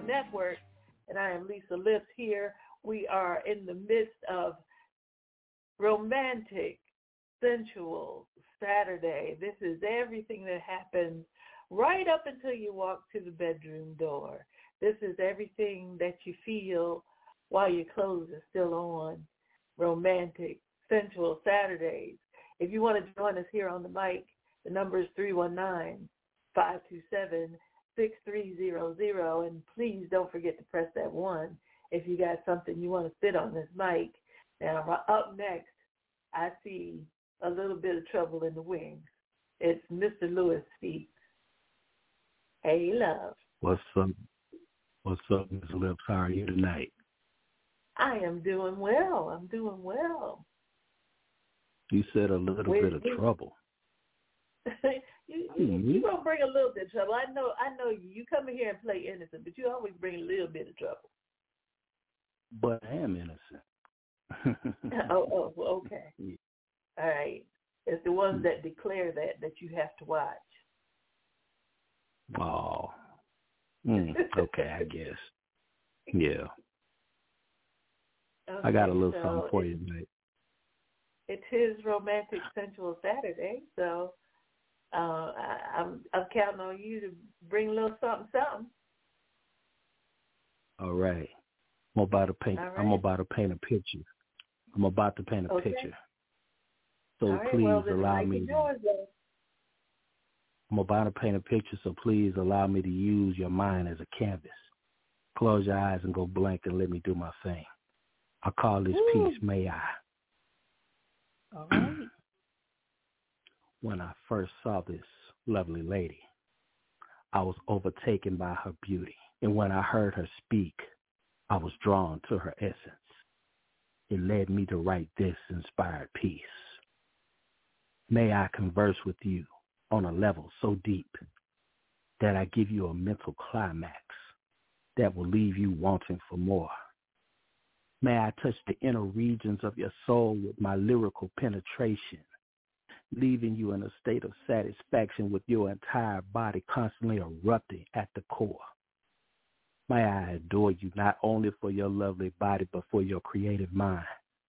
Radio Network, and I am Lisa Lips here. We are in the midst of romantic, sensual Saturday. This is everything that happens right up until you walk to the bedroom door. This is everything that you feel while your clothes are still on. Romantic, sensual Saturdays. If you want to join us here on the mic, the number is three one nine, five two seven, six three zero zero, and please don't forget to press that one if you got something you want to sit on this mic. Now, up next, I see a little bit of trouble in the wings. It's Mister Lewis Speaks. Hey, love. What's up? What's up, Miss Lips? How are you tonight? I am doing well. I'm doing well. You said a little Wait, bit of wait. trouble. you you, mm-hmm. you gonna bring a little bit of trouble. I know. I know you. You come in here and play innocent, but you always bring a little bit of trouble. But I am innocent. oh, oh, okay. Yeah. All right. It's the ones that declare that that you have to watch. Oh. Mm, okay, I guess. Yeah. Okay, I got a little so something for you tonight. It is Romantic Sensual Saturday, so uh, I, I'm I'm counting on you to bring a little something, something. All right. I'm about to paint. Right. I'm about to paint a picture. I'm about to paint a okay. picture. So All right, please well, allow me. Yours, I'm about to paint a picture, so please allow me to use your mind as a canvas. Close your eyes and go blank and let me do my thing. I call this Woo. piece May I. All right. When I first saw this lovely lady, I was overtaken by her beauty. And when I heard her speak, I was drawn to her essence. It led me to write this inspired piece. May I converse with you on a level so deep that I give you a mental climax that will leave you wanting for more. May I touch the inner regions of your soul with my lyrical penetration, leaving you in a state of satisfaction with your entire body constantly erupting at the core. May I adore you not only for your lovely body, but for your creative mind.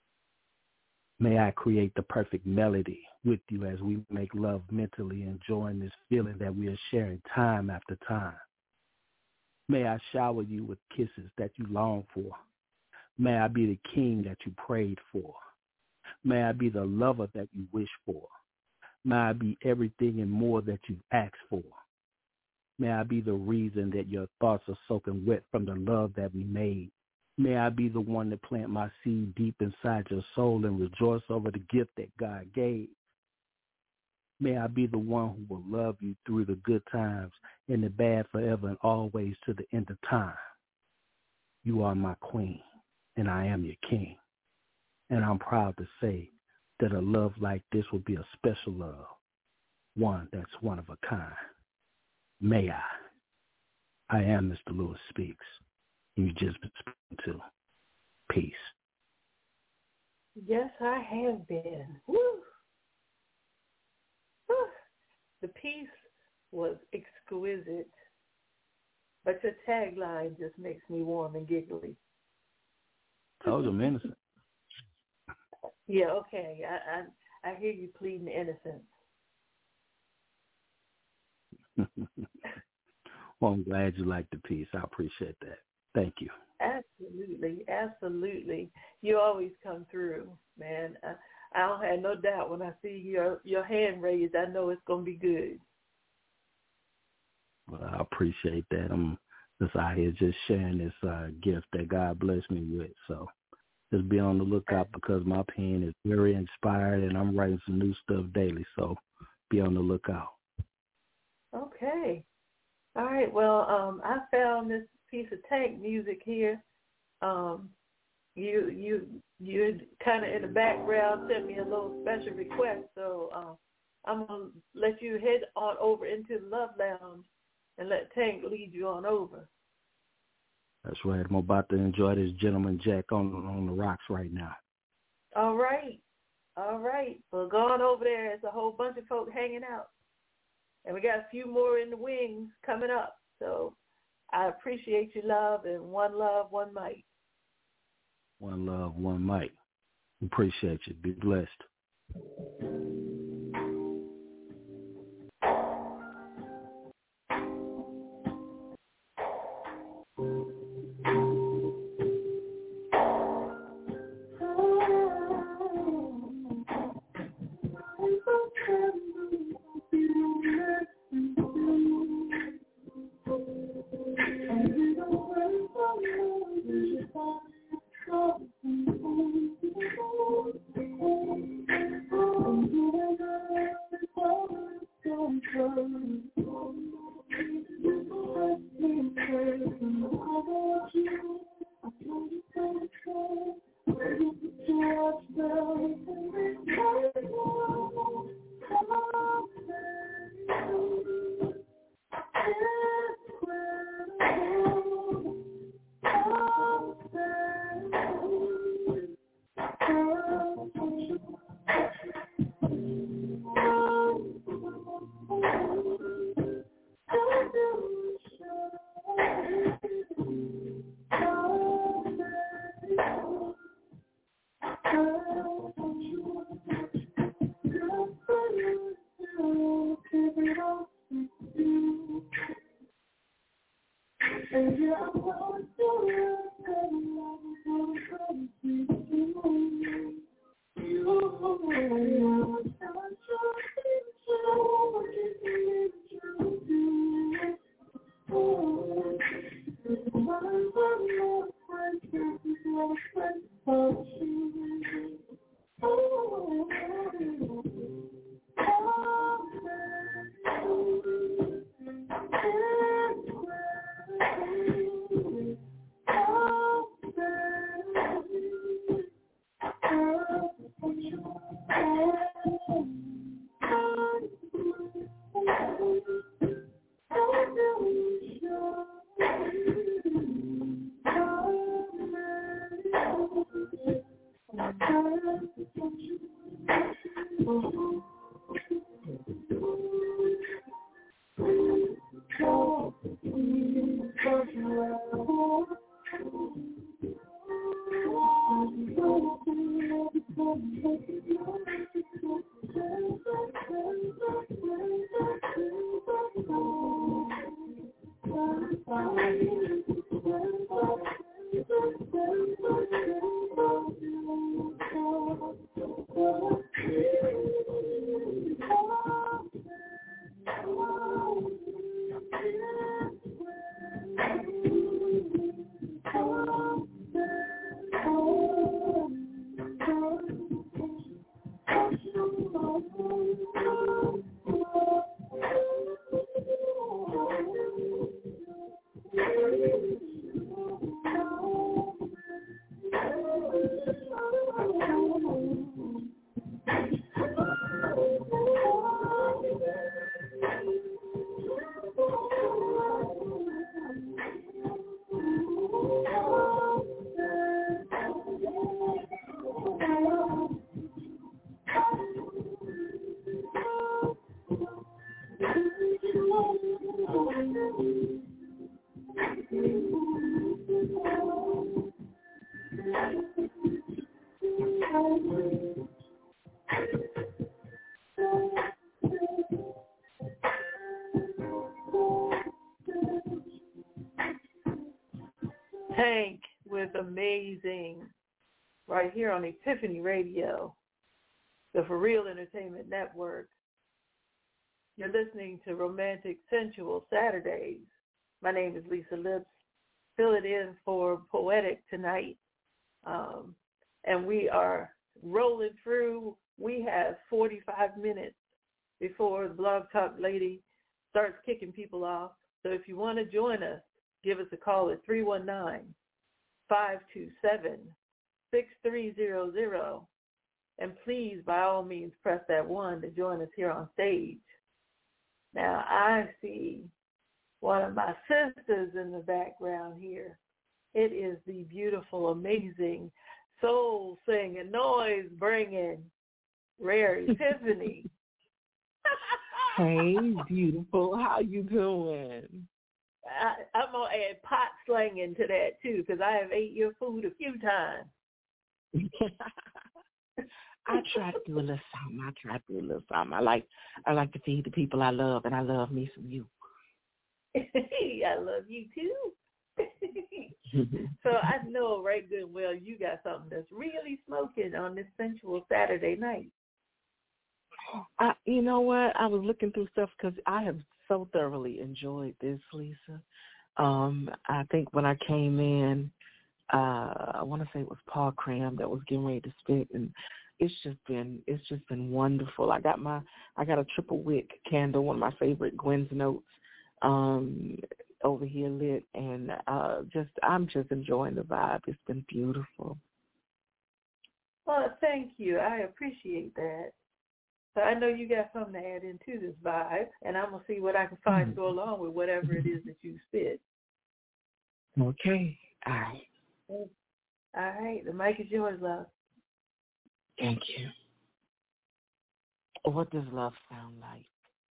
May I create the perfect melody with you as we make love mentally, enjoying this feeling that we are sharing time after time. May I shower you with kisses that you long for. May I be the king that you prayed for. May I be the lover that you wish for. May I be everything and more that you've asked for. May I be the reason that your thoughts are soaking wet from the love that we made. May I be the one to plant my seed deep inside your soul and rejoice over the gift that God gave. May I be the one who will love you through the good times and the bad forever and always to the end of time. You are my queen, and I am your king. And I'm proud to say that a love like this will be a special love, one that's one of a kind. May I. I am Mister Lewis Speaks. You've just been speaking to. Peace. Yes, I have been. Woo. Woo. The piece was exquisite, but your tagline just makes me warm and giggly. Told you I'm innocent. Yeah, okay. I, I I hear you pleading innocence. Well, I'm glad you liked the piece. I appreciate that. Thank you. Absolutely, absolutely. You always come through, man. I, I don't have no doubt when I see your your hand raised, I know it's going to be good. Well, I appreciate that. I'm just out here just sharing this uh, gift that God blessed me with. So just be on the lookout because my pen is very inspired and I'm writing some new stuff daily. So be on the lookout. Okay. All right. Well, um, I found this piece of Tank music here. Um, you you you kind of in the background sent me a little special request, so uh, I'm gonna let you head on over into the Love Lounge and let Tank lead you on over. That's right. I'm about to enjoy this Gentleman Jack on on the rocks right now. All right. All right. Well, go on over there. There's a whole bunch of folk hanging out. And we got a few more in the wings coming up. So I appreciate your love, and one love, one might. One love, one might. Appreciate you. Be blessed. Tank with Amazing right here on Epiphany Radio, the For Real Entertainment Network. You're listening to Romantic Sensual Saturdays. My name is Lisa Lips. Fill it in for Poetic tonight. Um, and we are rolling through. We have forty-five minutes before the Blog Talk Lady starts kicking people off. So if you want to join us, give us a call at three one nine, five two seven, six three zero zero. And please, by all means, press that one to join us here on stage. Now, I see one of my sisters in the background here. It is the beautiful, amazing, soul-singing, noise-bringing, Rare Epiphany. Hey, beautiful. How you doing? I, I'm going to add pot slanging to that, too, because I have ate your food a few times. I try to do a little something. I try to do a little something. I like I like to feed the people I love, and I love me some you. I love you, too. So I know right good and well you got something that's really smoking on this sensual Saturday night. I, you know what? I was looking through stuff because I have so thoroughly enjoyed this, Lisa. Um, I think when I came in, uh, I want to say it was Paul Cram that was getting ready to spit, and it's just been it's just been wonderful. I got my I got a triple wick candle, one of my favorite Gwen's Notes, um, over here lit, and uh, just I'm just enjoying the vibe. It's been beautiful. Well, thank you. I appreciate that. So I know you got something to add into this vibe, and I'm going to see what I can find mm-hmm. to go along with whatever it is that you spit. Okay. All right. All right. The mic is yours, love. Thank you. What does love sound like?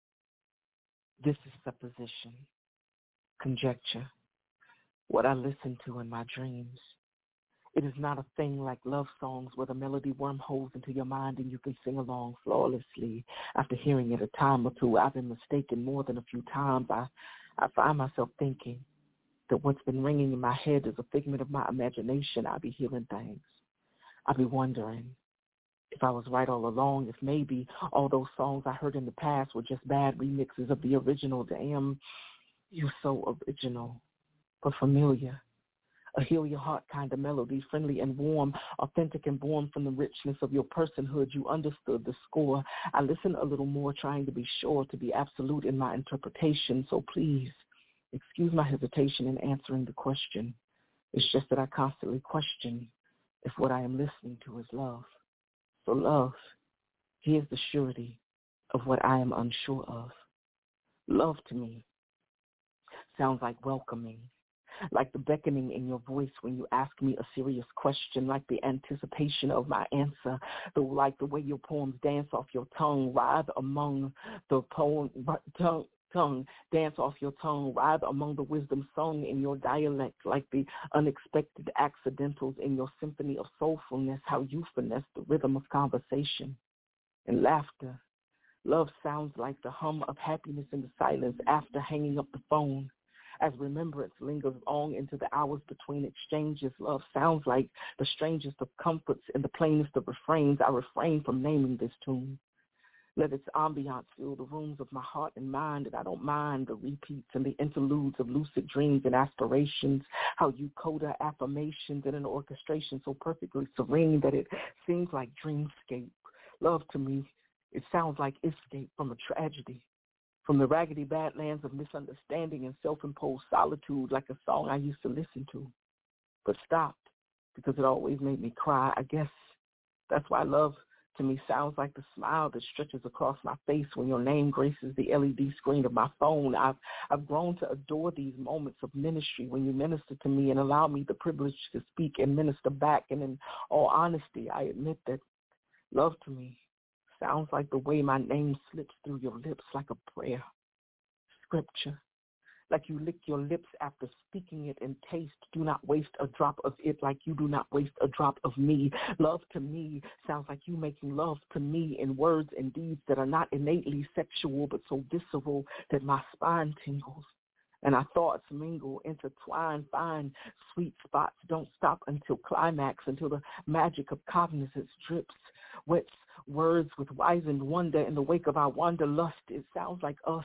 This is supposition, conjecture, what I listen to in my dreams. It is not a thing like love songs where the melody wormholes into your mind and you can sing along flawlessly. After hearing it a time or two, I've been mistaken more than a few times. I, I find myself thinking that what's been ringing in my head is a figment of my imagination. I be hearing things. I be wondering if I was right all along, if maybe all those songs I heard in the past were just bad remixes of the original. Damn, you're so original, but familiar. A heal your heart kind of melody, friendly and warm, authentic and born from the richness of your personhood. You understood the score. I listen a little more, trying to be sure, to be absolute in my interpretation. So please, excuse my hesitation in answering the question. It's just that I constantly question if what I am listening to is love. So love, here's the surety of what I am unsure of. Love to me sounds like welcoming, like the beckoning in your voice when you ask me a serious question, like the anticipation of my answer, the, like the way your poems dance off your tongue, writhe among the poem, tongue, tongue, dance off your tongue, writhe among the wisdom sung in your dialect, like the unexpected accidentals in your symphony of soulfulness, how you finesse the rhythm of conversation and laughter. Love sounds like the hum of happiness in the silence after hanging up the phone. As remembrance lingers on into the hours between exchanges, love sounds like the strangest of comforts and the plainest of refrains. I refrain from naming this tune. Let its ambiance fill the rooms of my heart and mind, and I don't mind the repeats and the interludes of lucid dreams and aspirations, how you coda affirmations in an orchestration so perfectly serene that it seems like dreamscape. Love to me, it sounds like escape from a tragedy, from the raggedy badlands of misunderstanding and self-imposed solitude, like a song I used to listen to, but stopped because it always made me cry. I guess that's why love to me sounds like the smile that stretches across my face when your name graces the L E D screen of my phone. I've, I've grown to adore these moments of ministry when you minister to me and allow me the privilege to speak and minister back. And in all honesty, I admit that love to me sounds like the way my name slips through your lips like a prayer, scripture, like you lick your lips after speaking it and taste. Do not waste a drop of it like you do not waste a drop of me. Love to me sounds like you making love to me in words and deeds that are not innately sexual but so visceral that my spine tingles and our thoughts mingle, intertwine, find sweet spots, don't stop until climax, until the magic of cognizance drips, wets words with wizened wonder in the wake of our wanderlust. It sounds like us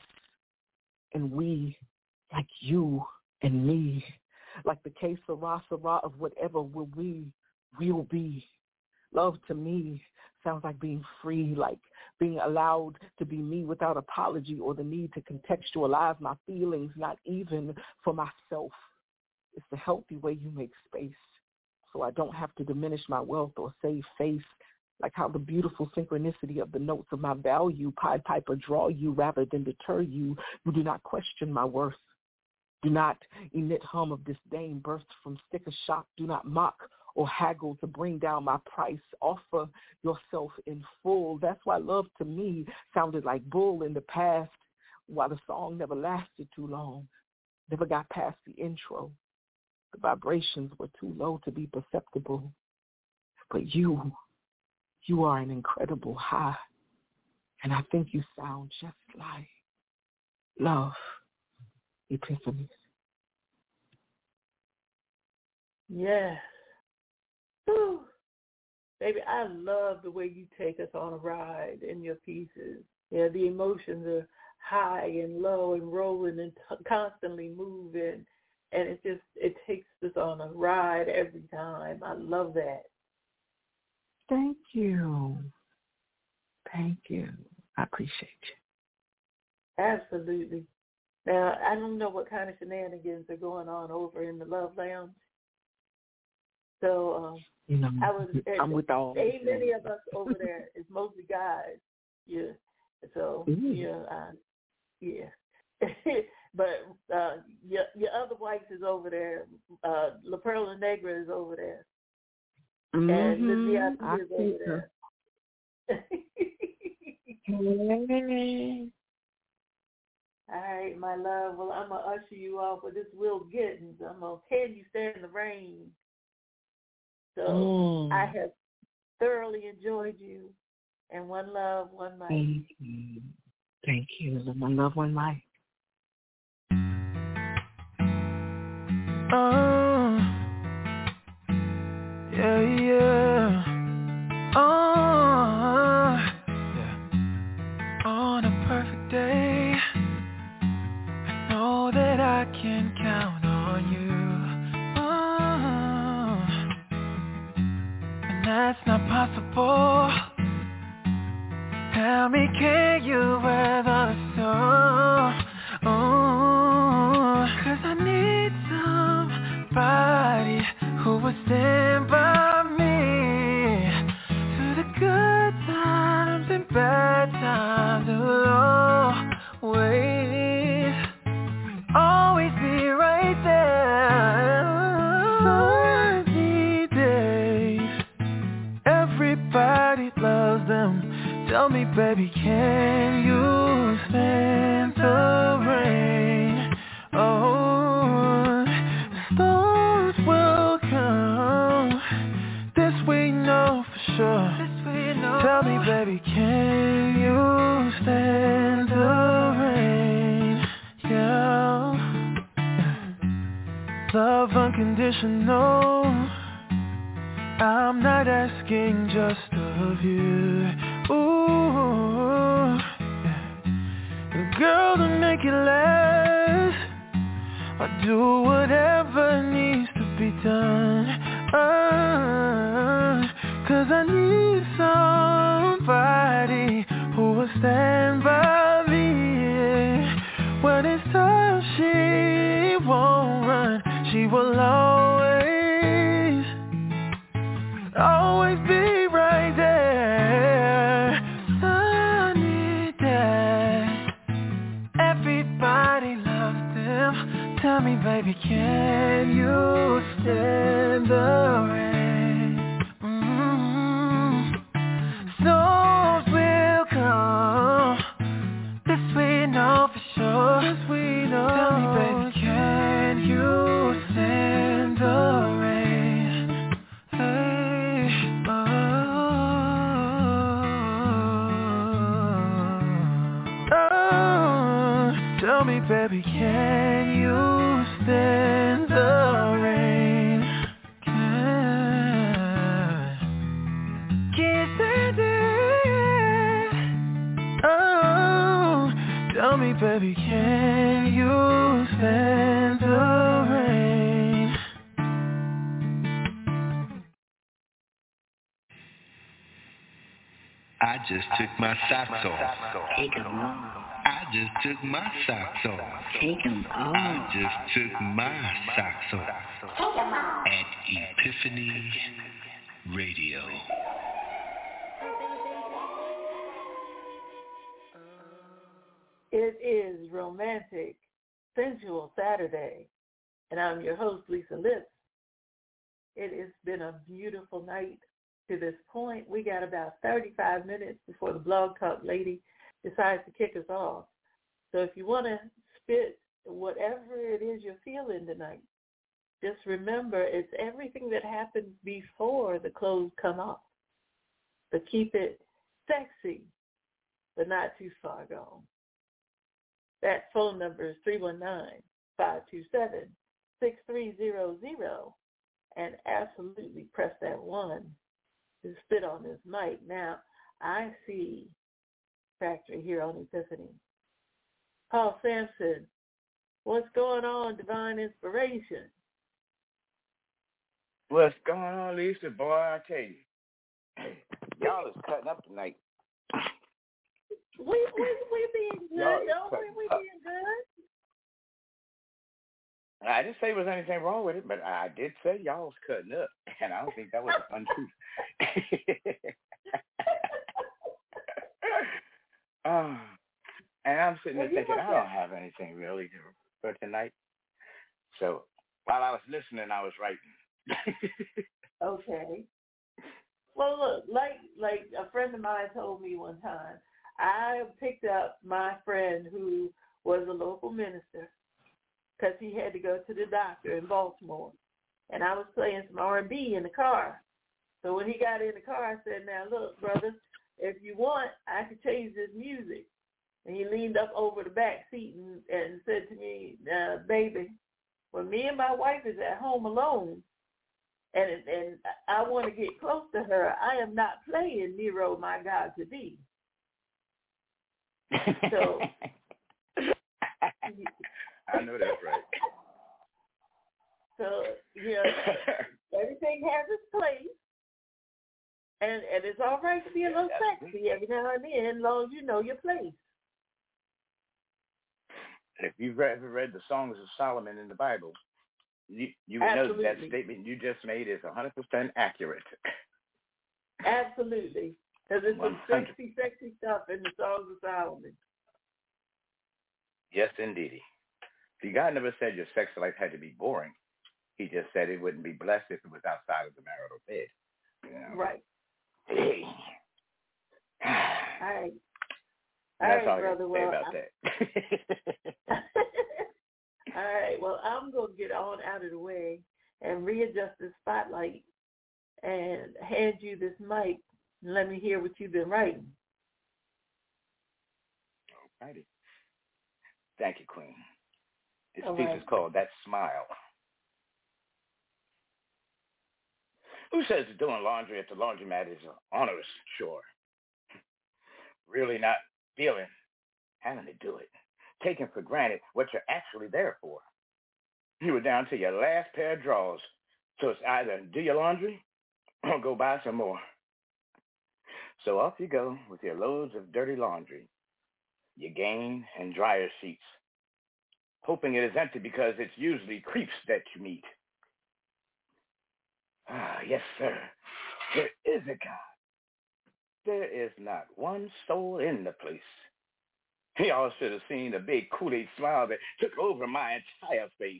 and we, like you and me, like the que sera, sera of whatever will we, will be. Love to me sounds like being free, like being allowed to be me without apology or the need to contextualize my feelings, not even for myself. It's the healthy way you make space, so I don't have to diminish my wealth or save face, like how the beautiful synchronicity of the notes of my value, Pied Piper, draw you rather than deter you. You do not question my worth. Do not emit hum of disdain birthed from sticker shock. Do not mock or haggle to bring down my price. Offer yourself in full. That's why love to me sounded like bull in the past, while the song never lasted too long. Never got past the intro. The vibrations were too low to be perceptible. But you, you are an incredible high. And I think you sound just like love, Epiphanies. Yes. Whew. Baby, I love the way you take us on a ride in your pieces. Yeah, the emotions are high and low and rolling and t- constantly moving. And it just, it takes us on a ride every time. I love that. Thank you. Thank you. I appreciate you. Absolutely. Now, I don't know what kind of shenanigans are going on over in the Love Lounge. So, um, you know, I was, I'm with all. Ain't many of us over there. It's mostly guys. Yeah. So, mm. yeah, uh, yeah. But uh, your your other whites is over there. Uh, La Perla Negra is over there, mm-hmm. and the V I P is over there. Hey. All right, my love. Well, I'm gonna usher you off with this Will Gittins. I'm gonna Can You Stand the Rain? So mm. I have thoroughly enjoyed you, and one love, one mic. Thank you. Thank you. One love, one mic. Oh, yeah, yeah. Oh, yeah. On a perfect day, I know that I can count on you. Oh, and that's not possible. Tell me, can you weather the storm? Oh, 'cause I need somebody who will stand by me through the good times and bad times. Will always, always be right there. Sunny days, everybody loves them. Tell me, baby, can you stand the rain? Oh, storms will come. This we know for sure. This we know. Tell me, baby, can you stand the rain? Yeah. Love unconditional. I'm not asking just of you. Ooh, yeah. Girl, to make it last, I'll do whatever needs to be done. uh, 'Cause I need somebody who will stand by me. When it's time, she won't run. She will always, always be right there. Sunny days, everybody loves them. Tell me, baby, can you stand the rain? Mm-hmm. Storms will come. This we know for sure. This we know. Tell me, baby, can you stand the rain? Hey, oh, oh, tell me, baby, can you stand the rain? Can, can you stand it? Oh, tell me, baby, can you stand the rain? I just took my socks off. Take 'em off. I just took my socks off. Take 'em off. I just took my socks off. At Epiphany Radio. It is Romantic Sensual Saturday, and I'm your host, Lisa Lips. It has been a beautiful night to this point. We got about thirty-five minutes before the Blog Talk lady decides to kick us off. So if you want to spit whatever it is you're feeling tonight, just remember it's everything that happens before the clothes come off. But keep it sexy, but not too far gone. That phone number is three one nine, five two seven, six three zero zero. And absolutely press that one to spit on this mic. Now, I see Factory here on Epiphany. Paul Sampson, what's going on, Divine Inspiration? What's going on, Lisa? Boy, I tell you, y'all is cutting up tonight. We we we being good, don't we? We being good. I didn't say there was anything wrong with it, but I did say y'all was cutting up, and I don't think that was untruth. uh, and I'm sitting there thinking, I don't have anything really for tonight. So while I was listening, I was writing. Okay. Well, look, like like a friend of mine told me one time, I picked up my friend who was a local minister because he had to go to the doctor in Baltimore. And I was playing some R and B in the car. So when he got in the car, I said, now, look, brother, if you want, I can change this music. And he leaned up over the back seat and, and said to me, uh, baby, when me and my wife is at home alone and, and I want to get close to her, I am not playing Nero, my God, to thee. So I know that's right. So, you know, everything has its place. And and it's all right to be a little sexy every now and then, as long as you know your place. If you've ever read the Songs of Solomon in the Bible, you, you would know that, that statement you just made is one hundred percent accurate. Absolutely. Because it's some sexy, sexy stuff in the Songs of Solomon. Yes, indeed. See, God never said your sex life had to be boring. He just said it wouldn't be blessed if it was outside of the marital bed. You know? Right. Hey. All right. All That's right, all brother. I Well, about that. all right. Well, I'm going to get on out of the way and readjust the spotlight and hand you this mic and let me hear what you've been writing. All righty. Thank you, Queen. This all piece right. is called That Smile. Who says doing laundry at the laundromat is an onerous chore? Really not feeling having to do it. Taking for granted what you're actually there for. You were down to your last pair of drawers, so it's either do your laundry or go buy some more. So off you go with your loads of dirty laundry, your game and dryer sheets, hoping it is empty because it's usually creeps that you meet. Ah, yes, sir. There is a God. There is not one soul in the place. Y'all should have seen the big Kool-Aid smile that took over my entire face.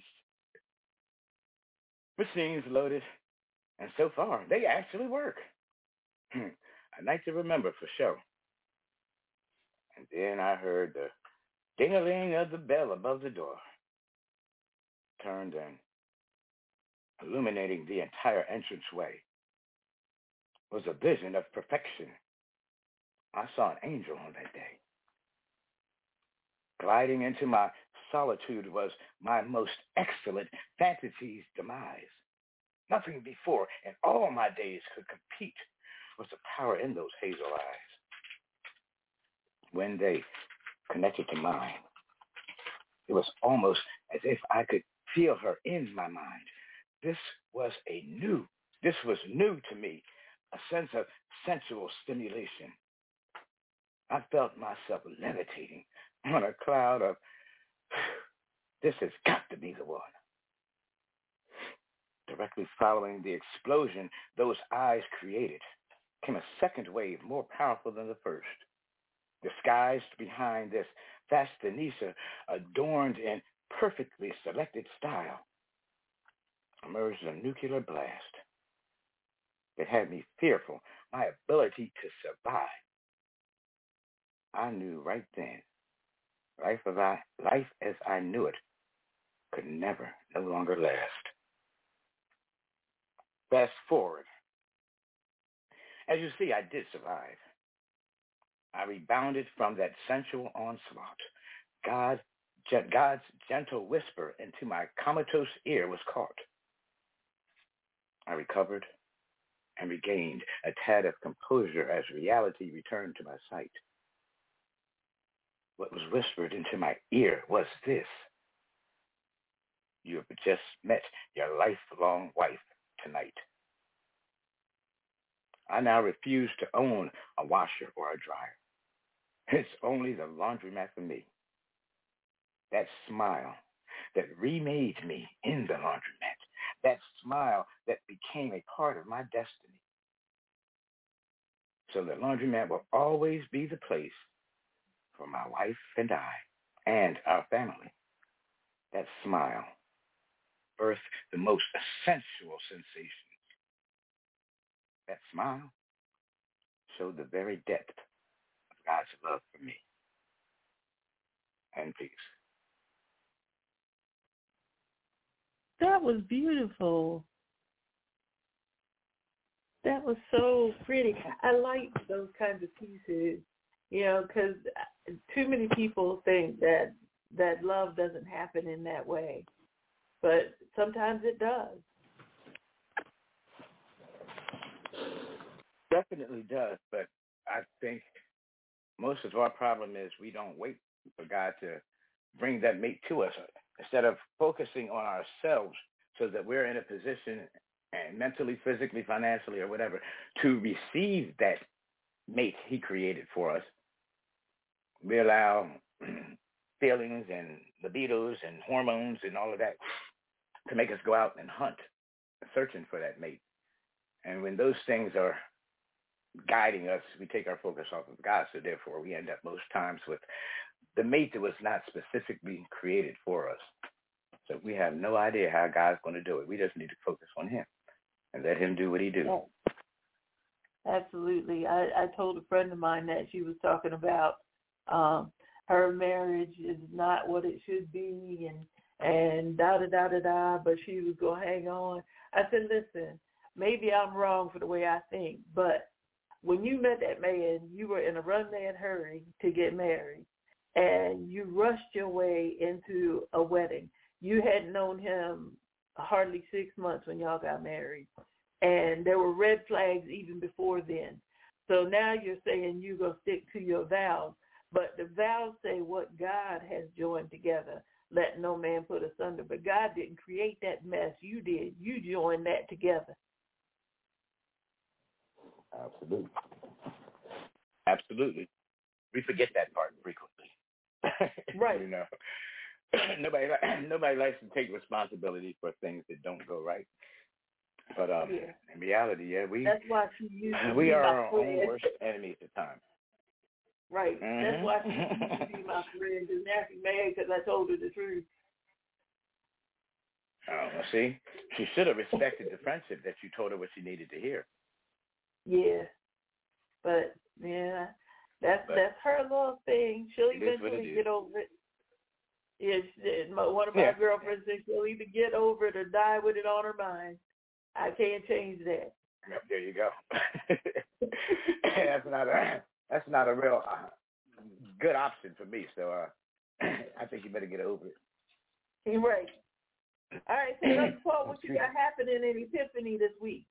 Machines loaded, and so far, they actually work. A night to remember for sure. And then I heard the ding-a-ling of the bell above the door. Turned and illuminating the entire entranceway was a vision of perfection. I saw an angel on that day. Gliding into my solitude was my most excellent fantasy's demise. Nothing before in all my days could compete with the power in those hazel eyes. When they connected to mine, it was almost as if I could feel her in my mind. This was a new, this was new to me, a sense of sensual stimulation. I felt myself levitating on a cloud of, this has got to be the one. Directly following the explosion those eyes created came a second wave more powerful than the first. Disguised behind this fashionista adorned in perfectly selected style, emerged a nuclear blast. It had me fearful, my ability to survive. I knew right then, life as I, life as I knew it could never, no longer last. Fast forward. As you see, I did survive. I rebounded from that sensual onslaught. God, God's gentle whisper into my comatose ear was caught. I recovered and regained a tad of composure as reality returned to my sight. What was whispered into my ear was this: you have just met your lifelong wife tonight. I now refuse to own a washer or a dryer. It's only the laundromat for me. That smile that remade me in the laundromat. That smile that became a part of my destiny. So the laundromat will always be the place for my wife and I and our family. That smile birthed the most sensual sensations. That smile showed the very depth of God's love for me. And peace. That was beautiful. That was so pretty. I like those kinds of pieces, you know, because too many people think that that love doesn't happen in that way, but sometimes it does. Definitely does, but I think most of our problem is we don't wait for God to bring that mate to us. Instead of focusing on ourselves so that we're in a position, and mentally, physically, financially, or whatever, to receive that mate he created for us, we allow feelings and libidos and hormones and all of that to make us go out and hunt, searching for that mate. And when those things are guiding us, we take our focus off of God, so therefore we end up most times with the mate that was not specifically created for us. So we have no idea how God's going to do it. We just need to focus on him and let him do what he do. Yeah. Absolutely. I, I told a friend of mine that she was talking about um, her marriage is not what it should be and and da-da-da-da-da, but she was going to hang on. I said, listen, maybe I'm wrong for the way I think, but when you met that man, you were in a run-man hurry to get married, and you rushed your way into a wedding. You hadn't known him hardly six months when y'all got married, and there were red flags even before then. So now you're saying you're going to stick to your vows, but the vows say what God has joined together, let no man put asunder. But God didn't create that mess. You did. You joined that together. Absolutely. Absolutely. We forget that part frequently. Right. You know, nobody nobody likes to take responsibility for things that don't go right. But um, yeah. in reality, yeah, we That's why she used to we be are my our friend. own worst enemies at times. Right. Mm-hmm. That's why she used to be my friend. And now she's mad because I told her the truth. Oh, see, she should have respected the friendship that you told her what she needed to hear. Yeah, but yeah, that's but that's her little thing. She'll eventually get over it. Yeah, she, my, one of my yeah. girlfriends said she'll either get over it or die with it on her mind. I can't change that. Yep, there you go. that's not a that's not a real uh, good option for me. So uh, I think you better get over it. You're right. All right, so let's talk what you got happening in Epiphany this week.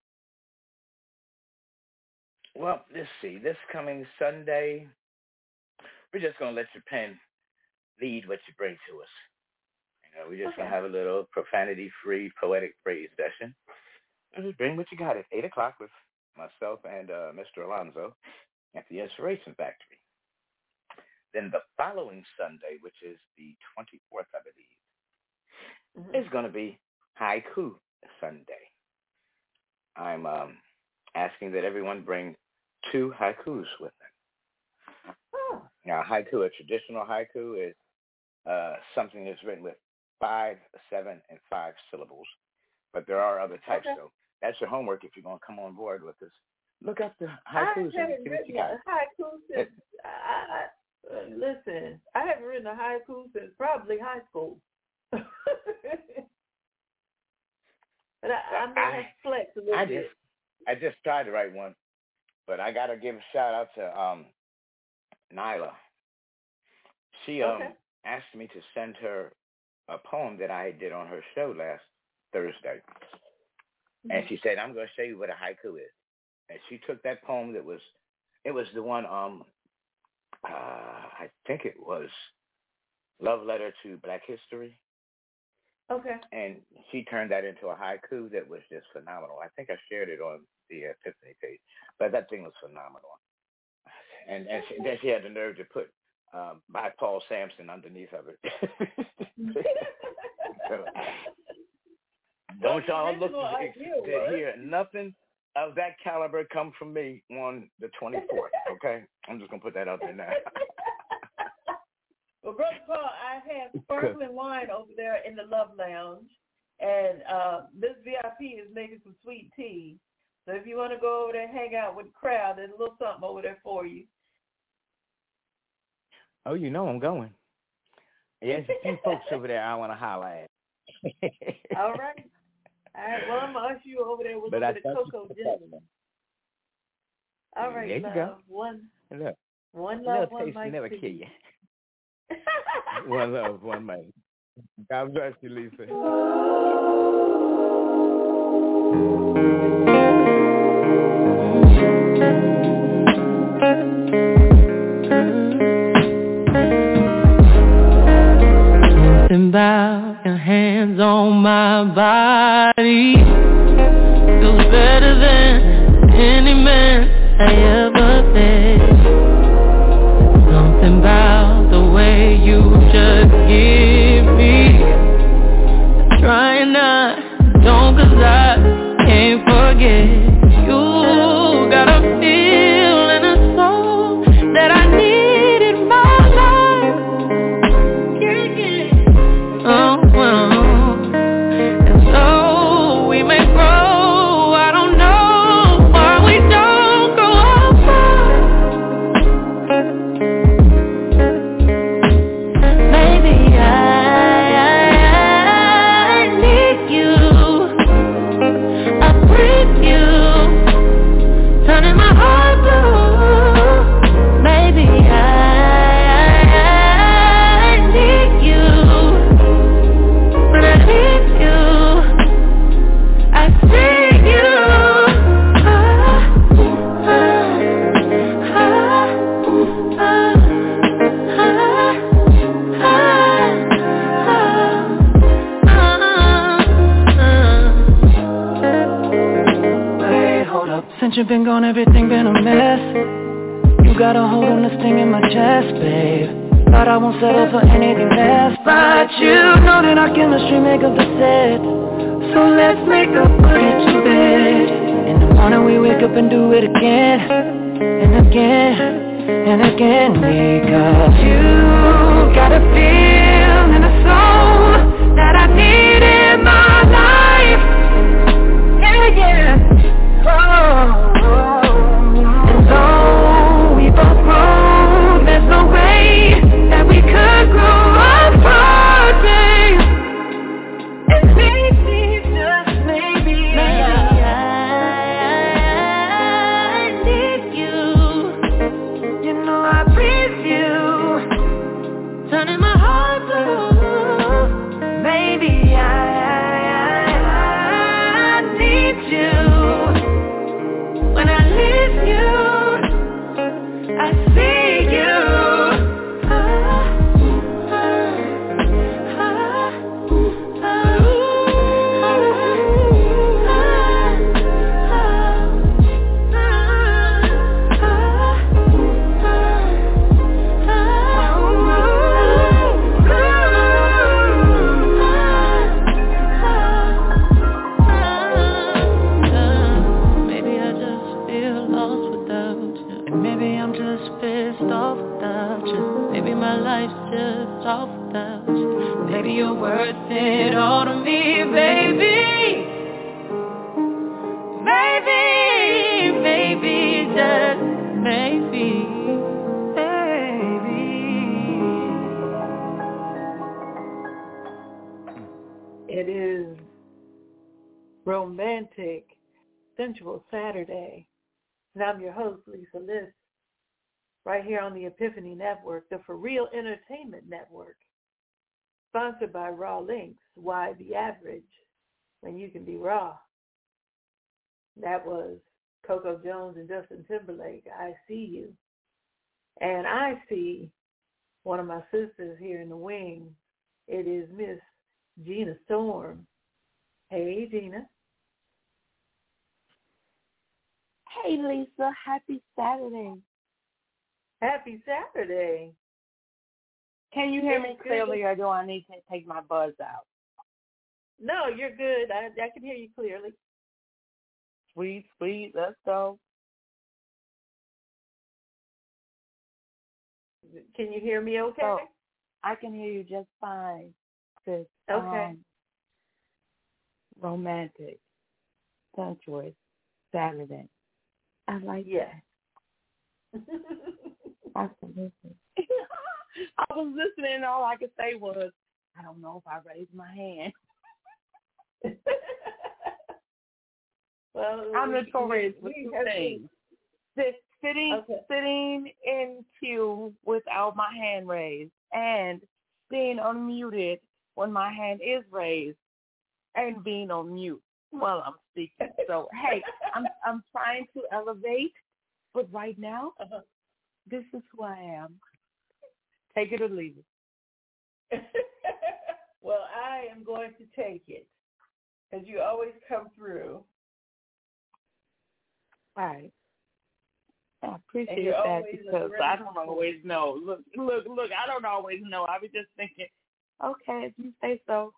Well, let's see. This coming Sunday, we're just going to let your pen lead what you bring to us. You know, we're just okay. going to have a little profanity-free poetic phrase session. And just bring what you got at eight o'clock with myself and uh, Mister Alonzo at the Inspiration Factory. Then the following Sunday, which is the twenty-fourth, I believe, mm-hmm. is going to be Haiku Sunday. I'm um, asking that everyone bring two haikus with them. Oh. Now, haiku, a traditional haiku, is uh, something that's written with five, seven, and five syllables. But there are other types, okay. So that's your homework if you're going to come on board with us. Look up the haikus and see what you got. Haiku since, I, I, uh, listen, I haven't written a haiku since probably high school. But I, I may have flexed a little I bit. just, I just tried to write one, but I gotta give a shout out to um, Nyla. She um Okay. asked me to send her a poem that I did on her show last Thursday, mm-hmm. and she said, "I'm gonna show you what a haiku is." And she took that poem that was, it was the one um, uh, I think it was Love Letter to Black History. Okay. And she turned that into a haiku that was just phenomenal. I think I shared it on the uh, Tiffany page, but that thing was phenomenal. And and she, then she had the nerve to put um, by Paul Sampson underneath of it. So, don't y'all look to, to hear nothing of that caliber come from me on the twenty-fourth, okay? I'm just going to put that out there now. Well, Brother Paul, I have sparkling wine over there in the Love Lounge, and uh, this V I P is making some sweet tea. So if you want to go over there and hang out with the crowd, there's a little something over there for you. Oh, you know I'm going. There's a few folks over there I want to holler at. All right. All right. Well, I'm going to usher you over there with but a bit of cocoa gin. All right, there you love. go. One, Look, one love, little one taste mic. never kill you. One love, one mic. God bless you, Lisa. Something about your hands on my body feels better than any man I ever met. Something about the way you just give me. Trying not, don't, cause I can't forget. You got a feel and a soul that I need in my life. Yeah, yeah. Oh, well. And so we may grow, I don't know why we don't grow apart. Maybe I, I, I need you, I breathe you, turning my heart blue. Maybe I, I, I need you, when I need you, I see you. Ah, ah, ah, ah, ah. Wait, hold up. Since you've been gone, everything been a mess. You got a hold on this thing in my chest, babe. Thought I won't settle for anything less, but you know that our chemistry make up the set. So let's make up, put it to bed. In the morning we wake up and do it again, and again, and again. Because you got a feel and a soul that I need in my life. Yeah, yeah. Oh, and though we both grow, there's no way that we could grow apart, babe. And maybe, just maybe, maybe I, I need you. You know I breathe you, turning my heart blue. Maybe I, I, I need you. When I leave you, I see you. Ah, ah, ah, ah, maybe I just feel lost without you, and maybe I'm just pissed off without you. Maybe my life's just off without you. Maybe you're worth it all to me, baby. Maybe, maybe, just maybe, baby. romantic, sensual Saturday. And I'm your host, Lisa List, right here on the Epiphany Network, the For Real Entertainment Network, sponsored by Raw Links. Why the average when you can be raw? That was Coco Jones and Justin Timberlake, I See You. And I see one of my sisters here in the wing. It is Miss Gina Storm. Hey, Gina. Hey, Lisa. Happy Saturday. Happy Saturday. Can you hear me clearly, or do I need to take my buzz out? No, you're good. I, I can hear you clearly. Sweet, sweet. Let's go. Can you hear me okay? So, I can hear you just fine. Sis. Okay. Um, romantic, sensuous, Saturday. I like yeah. that. Absolutely. I was listening and all I could say was, I don't know if I raised my hand. Well, I'm notorious we, with we two have things. Sit, sitting, okay. sitting in queue without my hand raised, and being unmuted when my hand is raised, and being on mute while I'm speaking. So, hey, I'm I'm trying to elevate, but right now, uh-huh. this is who I am. Take it or leave it. Well, I am going to take it, because you always come through. All right. I appreciate that because I don't always know. Look, look, look, I don't always know. I was just thinking, okay, if you say so.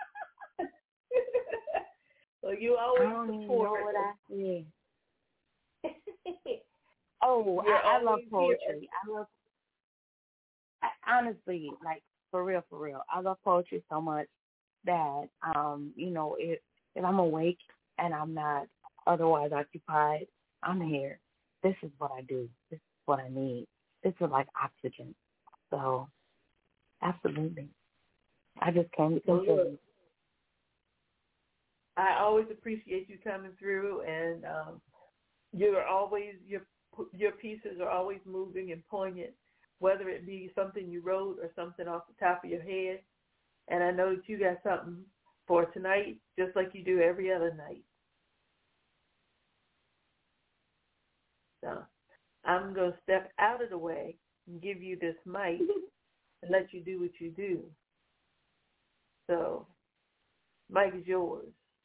Well, you always I don't support. even know what I said. Oh, I, I love poetry. Here. I love, I, honestly, like, for real, for real, I love poetry so much that, um, you know, if, if I'm awake and I'm not otherwise occupied, I'm here. This is what I do. This is what I need. This is like oxygen. So, absolutely. I just came to contribute. I always appreciate you coming through, and um, you're always your your pieces are always moving and poignant, whether it be something you wrote or something off the top of your head. And I know that you got something for tonight, just like you do every other night. So I'm going to step out of the way and give you this mic and let you do what you do. So, mic is yours.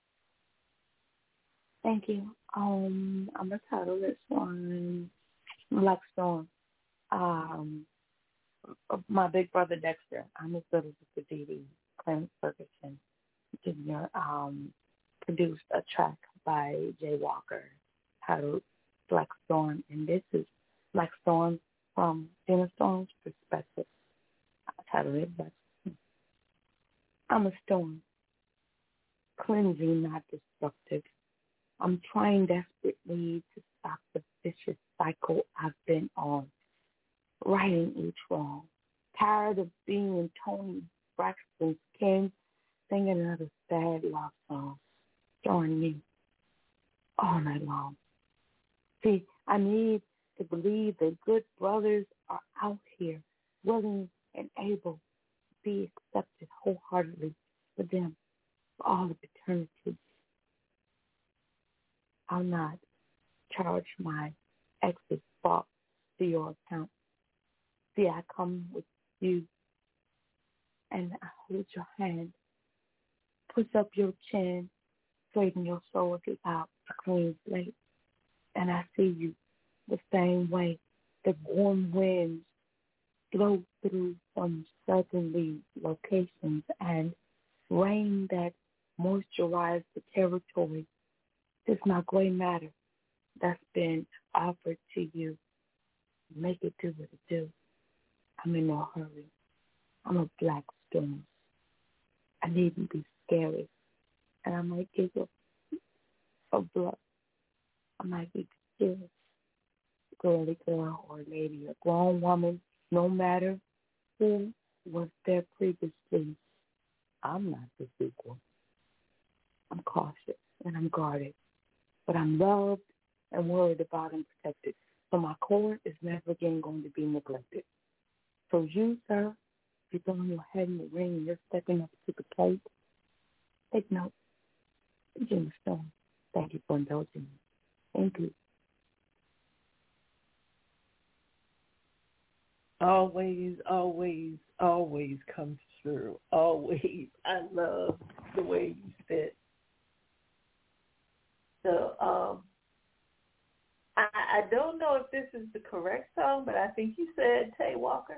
Thank you. Um, I'm going to title this one Black Storm. Um, my big brother Dexter, I'm his little sister Dee Dee, Clarence Ferguson Junior Um, produced a track by Jay Walker titled Black Storm, and this is Black Storm from Gina Storm's perspective. I titled it Black Storm. I'm a storm, cleansing, not destructive. I'm trying desperately to stop the vicious cycle I've been on, righting each wrong. Tired of being in Tony Braxton's King, singing another sad love song, join me all night long. See, I need to believe that good brothers are out here, willing and able to be accepted wholeheartedly for them for all of eternity. I'll not charge my ex's fault to your account. See, I come with you and I hold your hand, push up your chin, straighten your shoulders out, a clean slate. And I see you the same way the warm winds blow through from southerly locations and rain that moisturize the territory. It's my gray matter that's been offered to you. Make it do what it do. I'm in no hurry. I'm a black storm. I needn't be scary. And I might give you a blood. I might be serious. Girly girl or lady, a grown woman, no matter who was there previously. I'm not the sequel. I'm cautious and I'm guarded. But I'm loved and worried about and protected. So my core is never again going to be neglected. So you, sir, if you're throwing your head in the ring and you're stepping up to the plate, take note. Jimmy Stone, thank you for indulging me. Thank you. Always, always, always comes through. Always. I love the way you spit. So, um, I, I don't know if this is the correct song, but I think you said Tay Walker.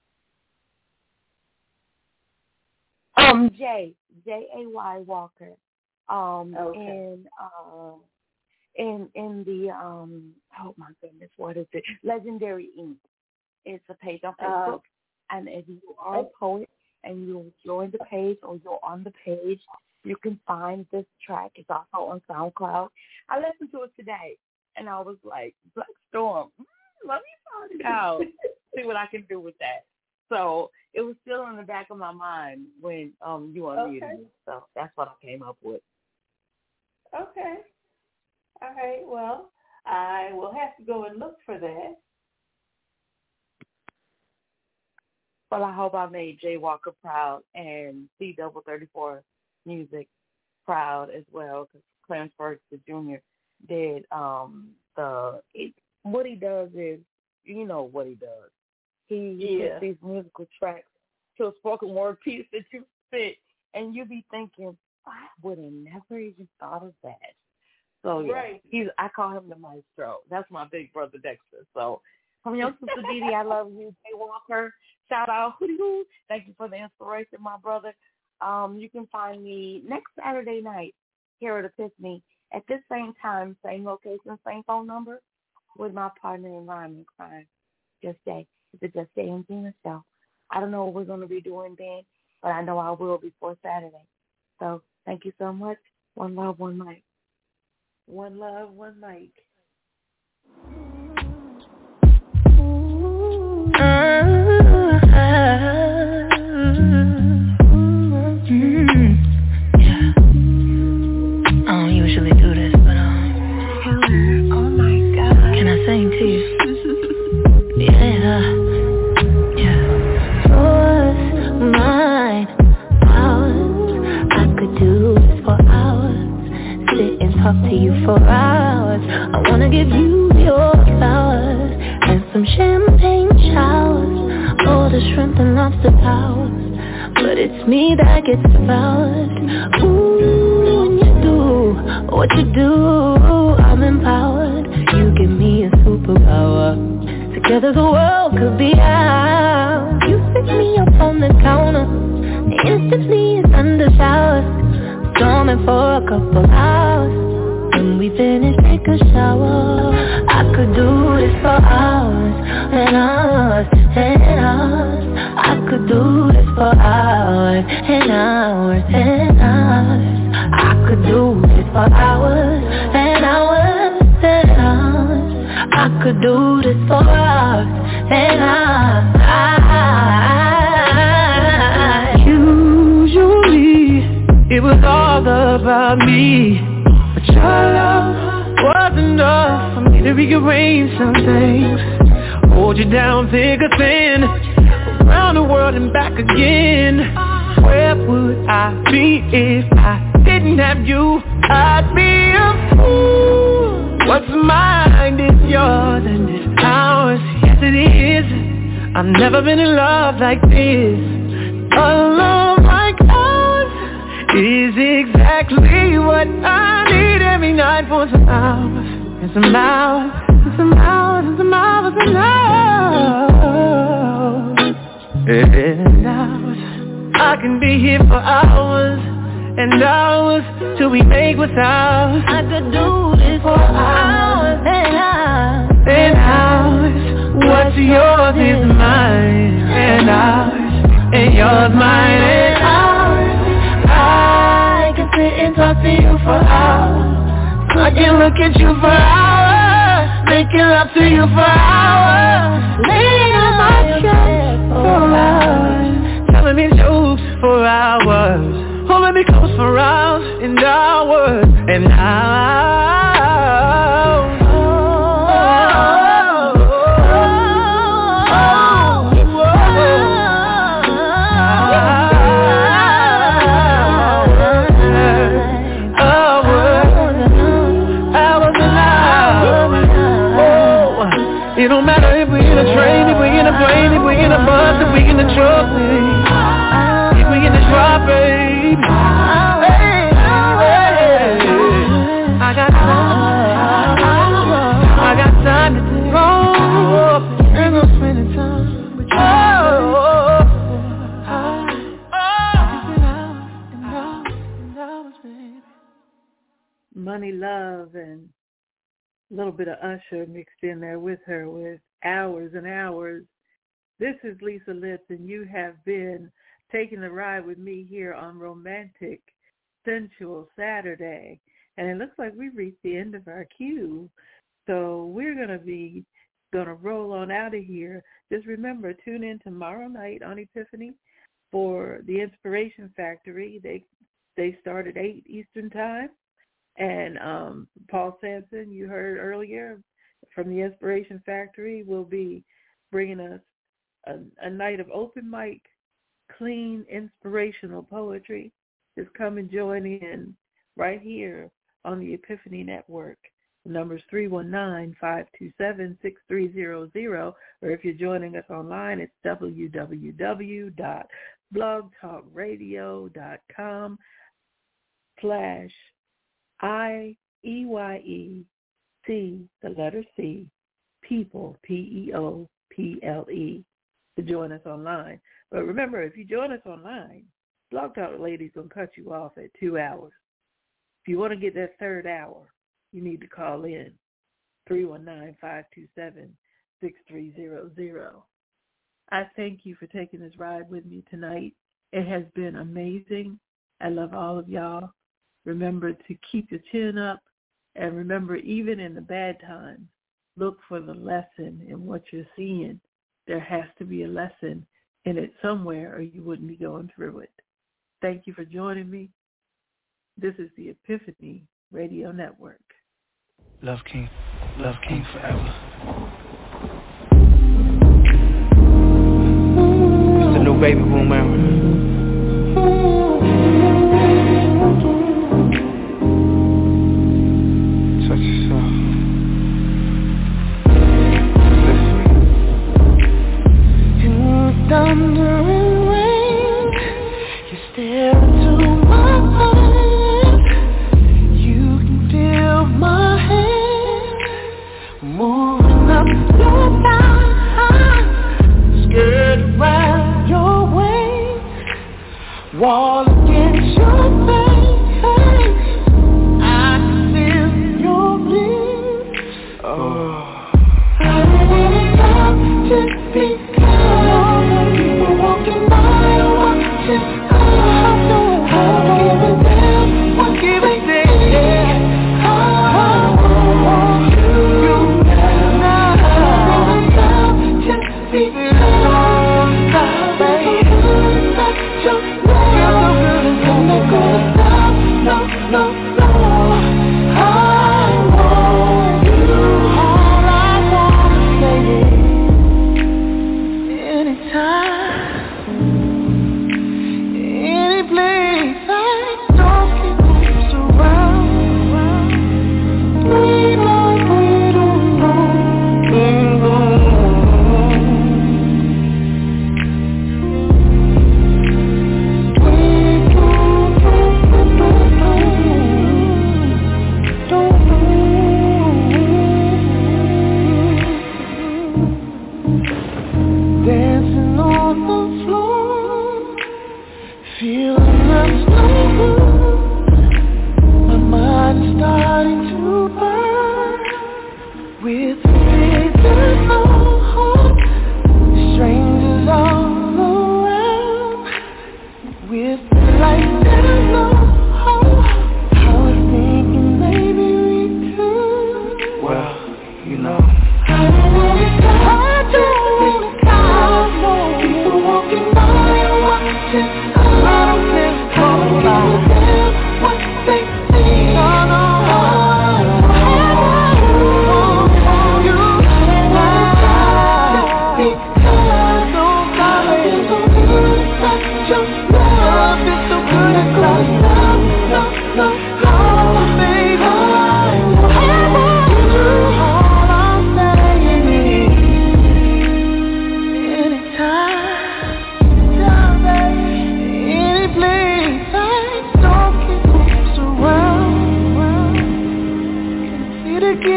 Um, J, J A Y Walker. Um, okay. and, uh, in, in the, um, oh my goodness, what is it? Legendary Ink. It's a page on Facebook. Uh, and if you are a poet and you join the page or you're on the page, you can find this track. It's also on SoundCloud. I listened to it today, and I was like, Black Storm, mm, let me find it out, see what I can do with that. So it was still in the back of my mind when um, you unmuted okay. me. So that's what I came up with. Okay. All right. Well, I will have to go and look for that. Well, I hope I made Jay Walker proud and C Double thirty-four Music proud as well, because Clarence Ferguson Junior did um, the it, what he does is, you know what he does. He, he yeah. puts these musical tracks to a spoken word piece that you spit, and you be thinking, I would have never even thought of that. So yeah, right. he's I call him the maestro. That's my big brother Dexter. So from your sister Didi, I love you, Jay Walker. Shout out, hoo-dee-hoo. Thank you for the inspiration, my brother. Um, you can find me next Saturday night here at Epiphany at this same time, same location, same phone number, with my partner in rhyme and crime, Just Day. It's a Just Day and Gina show. I don't know what we're going to be doing then, but I know I will before Saturday. So thank you so much. One love, one mic. One love, one mic. Sing to you. Yeah, yeah. Yours, mine, ours. I could do this for hours. Sit and talk to you for hours. I wanna give you your flowers and some champagne showers. All the shrimp and lobster towers. But it's me that gets devoured. Ooh, when you do what you do, I'm empowered. You give me a superpower. Together the world could be ours. You pick me up on the counter. Instantly it's under showers. Storming for a couple hours. When we finish, take a shower. I could do this for hours and hours and hours. I could do this for hours and hours and hours. I could do this for hours and hours and hours. I could do this for hours and hours. Usually it was all about me, but your love was enough for me to rearrange some things. Hold you down thick or thin, around the world and back again. Where would I be if I didn't have you? I'd be a fool. What's mine is yours and it's ours. Yes it is. I've never been in love like this. A love like ours is exactly what I need every night for some hours and some hours and some hours and some hours and hours and hours. I can be here for hours and hours till we make what's ours. I could do this for hours and hours and hours. What's yours is mine and ours, and yours mine and ours. I can sit and talk to you for hours. I can look at you for hours, making love to you for hours, laying on my chest for hours, telling me jokes for hours. Hold let me close for hours and hours and hours. It don't matter if we in a train, if we in a plane, if we in a bus, if we in a truck, babe. If we in a drop, babe. Hey, hey, I got time. I got time to grow. And I'm spending time with you. Money, Love, and a little bit of Usher mixed in there with her with Hours and Hours. This is Lisa Lips, and you have been taking the ride with me here on Romantic Sensual Saturday. And it looks like we've reached the end of our queue. So we're going to be going to roll on out of here. Just remember, tune in tomorrow night on Epiphany for the Inspiration Factory. They they start at eight Eastern Time. And um, Paul Sampson, you heard earlier from the Inspiration Factory, will be bringing us a, a night of open mic, clean, inspirational poetry. Just come and join in right here on the Epiphany Network. The number is three one nine, five two seven, six three zero zero, or if you're joining us online, it's w w w dot blog talk radio dot com slash I E Y E C, the letter C, people, P E O P L E, to join us online. But remember, if you join us online, Blog Talk Lady's going to cut you off at two hours. If you want to get that third hour, you need to call in, three one nine, five two seven, six three zero zero. I thank you for taking this ride with me tonight. It has been amazing. I love all of y'all. Remember to keep your chin up, and remember, even in the bad times, look for the lesson in what you're seeing. There has to be a lesson in it somewhere, or you wouldn't be going through it. Thank you for joining me. This is the Epiphany Radio Network. Love King, Love King forever. It's the new baby boom era. Thunder and rain, you stare into my eyes. You can feel my hand moving up your thigh, skirt around your waist.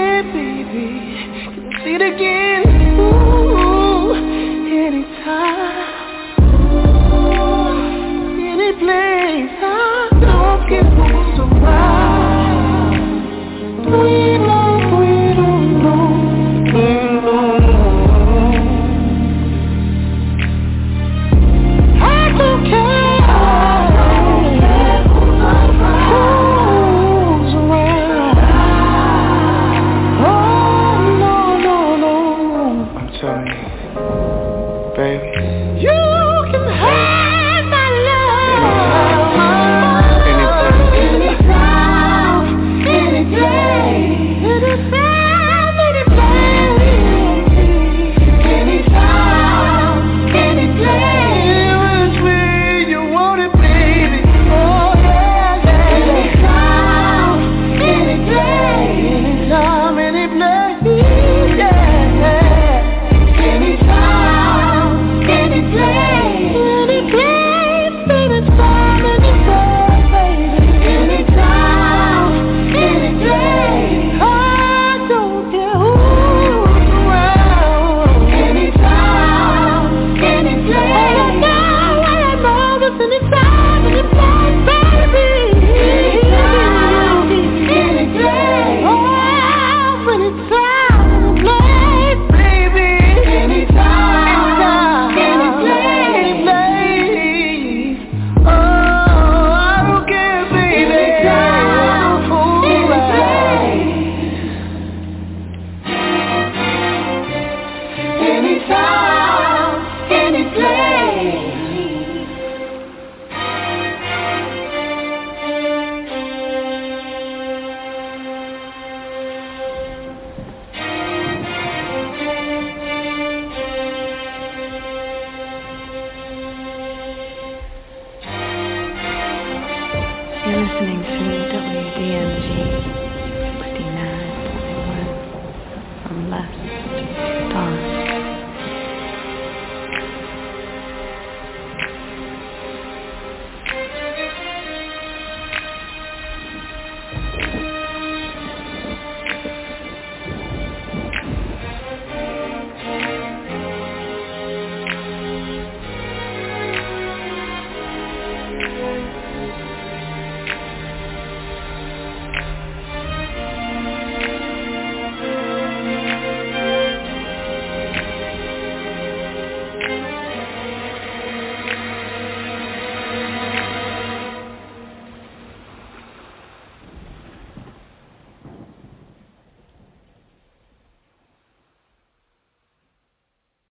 again, baby. Can I see it again? Ooh.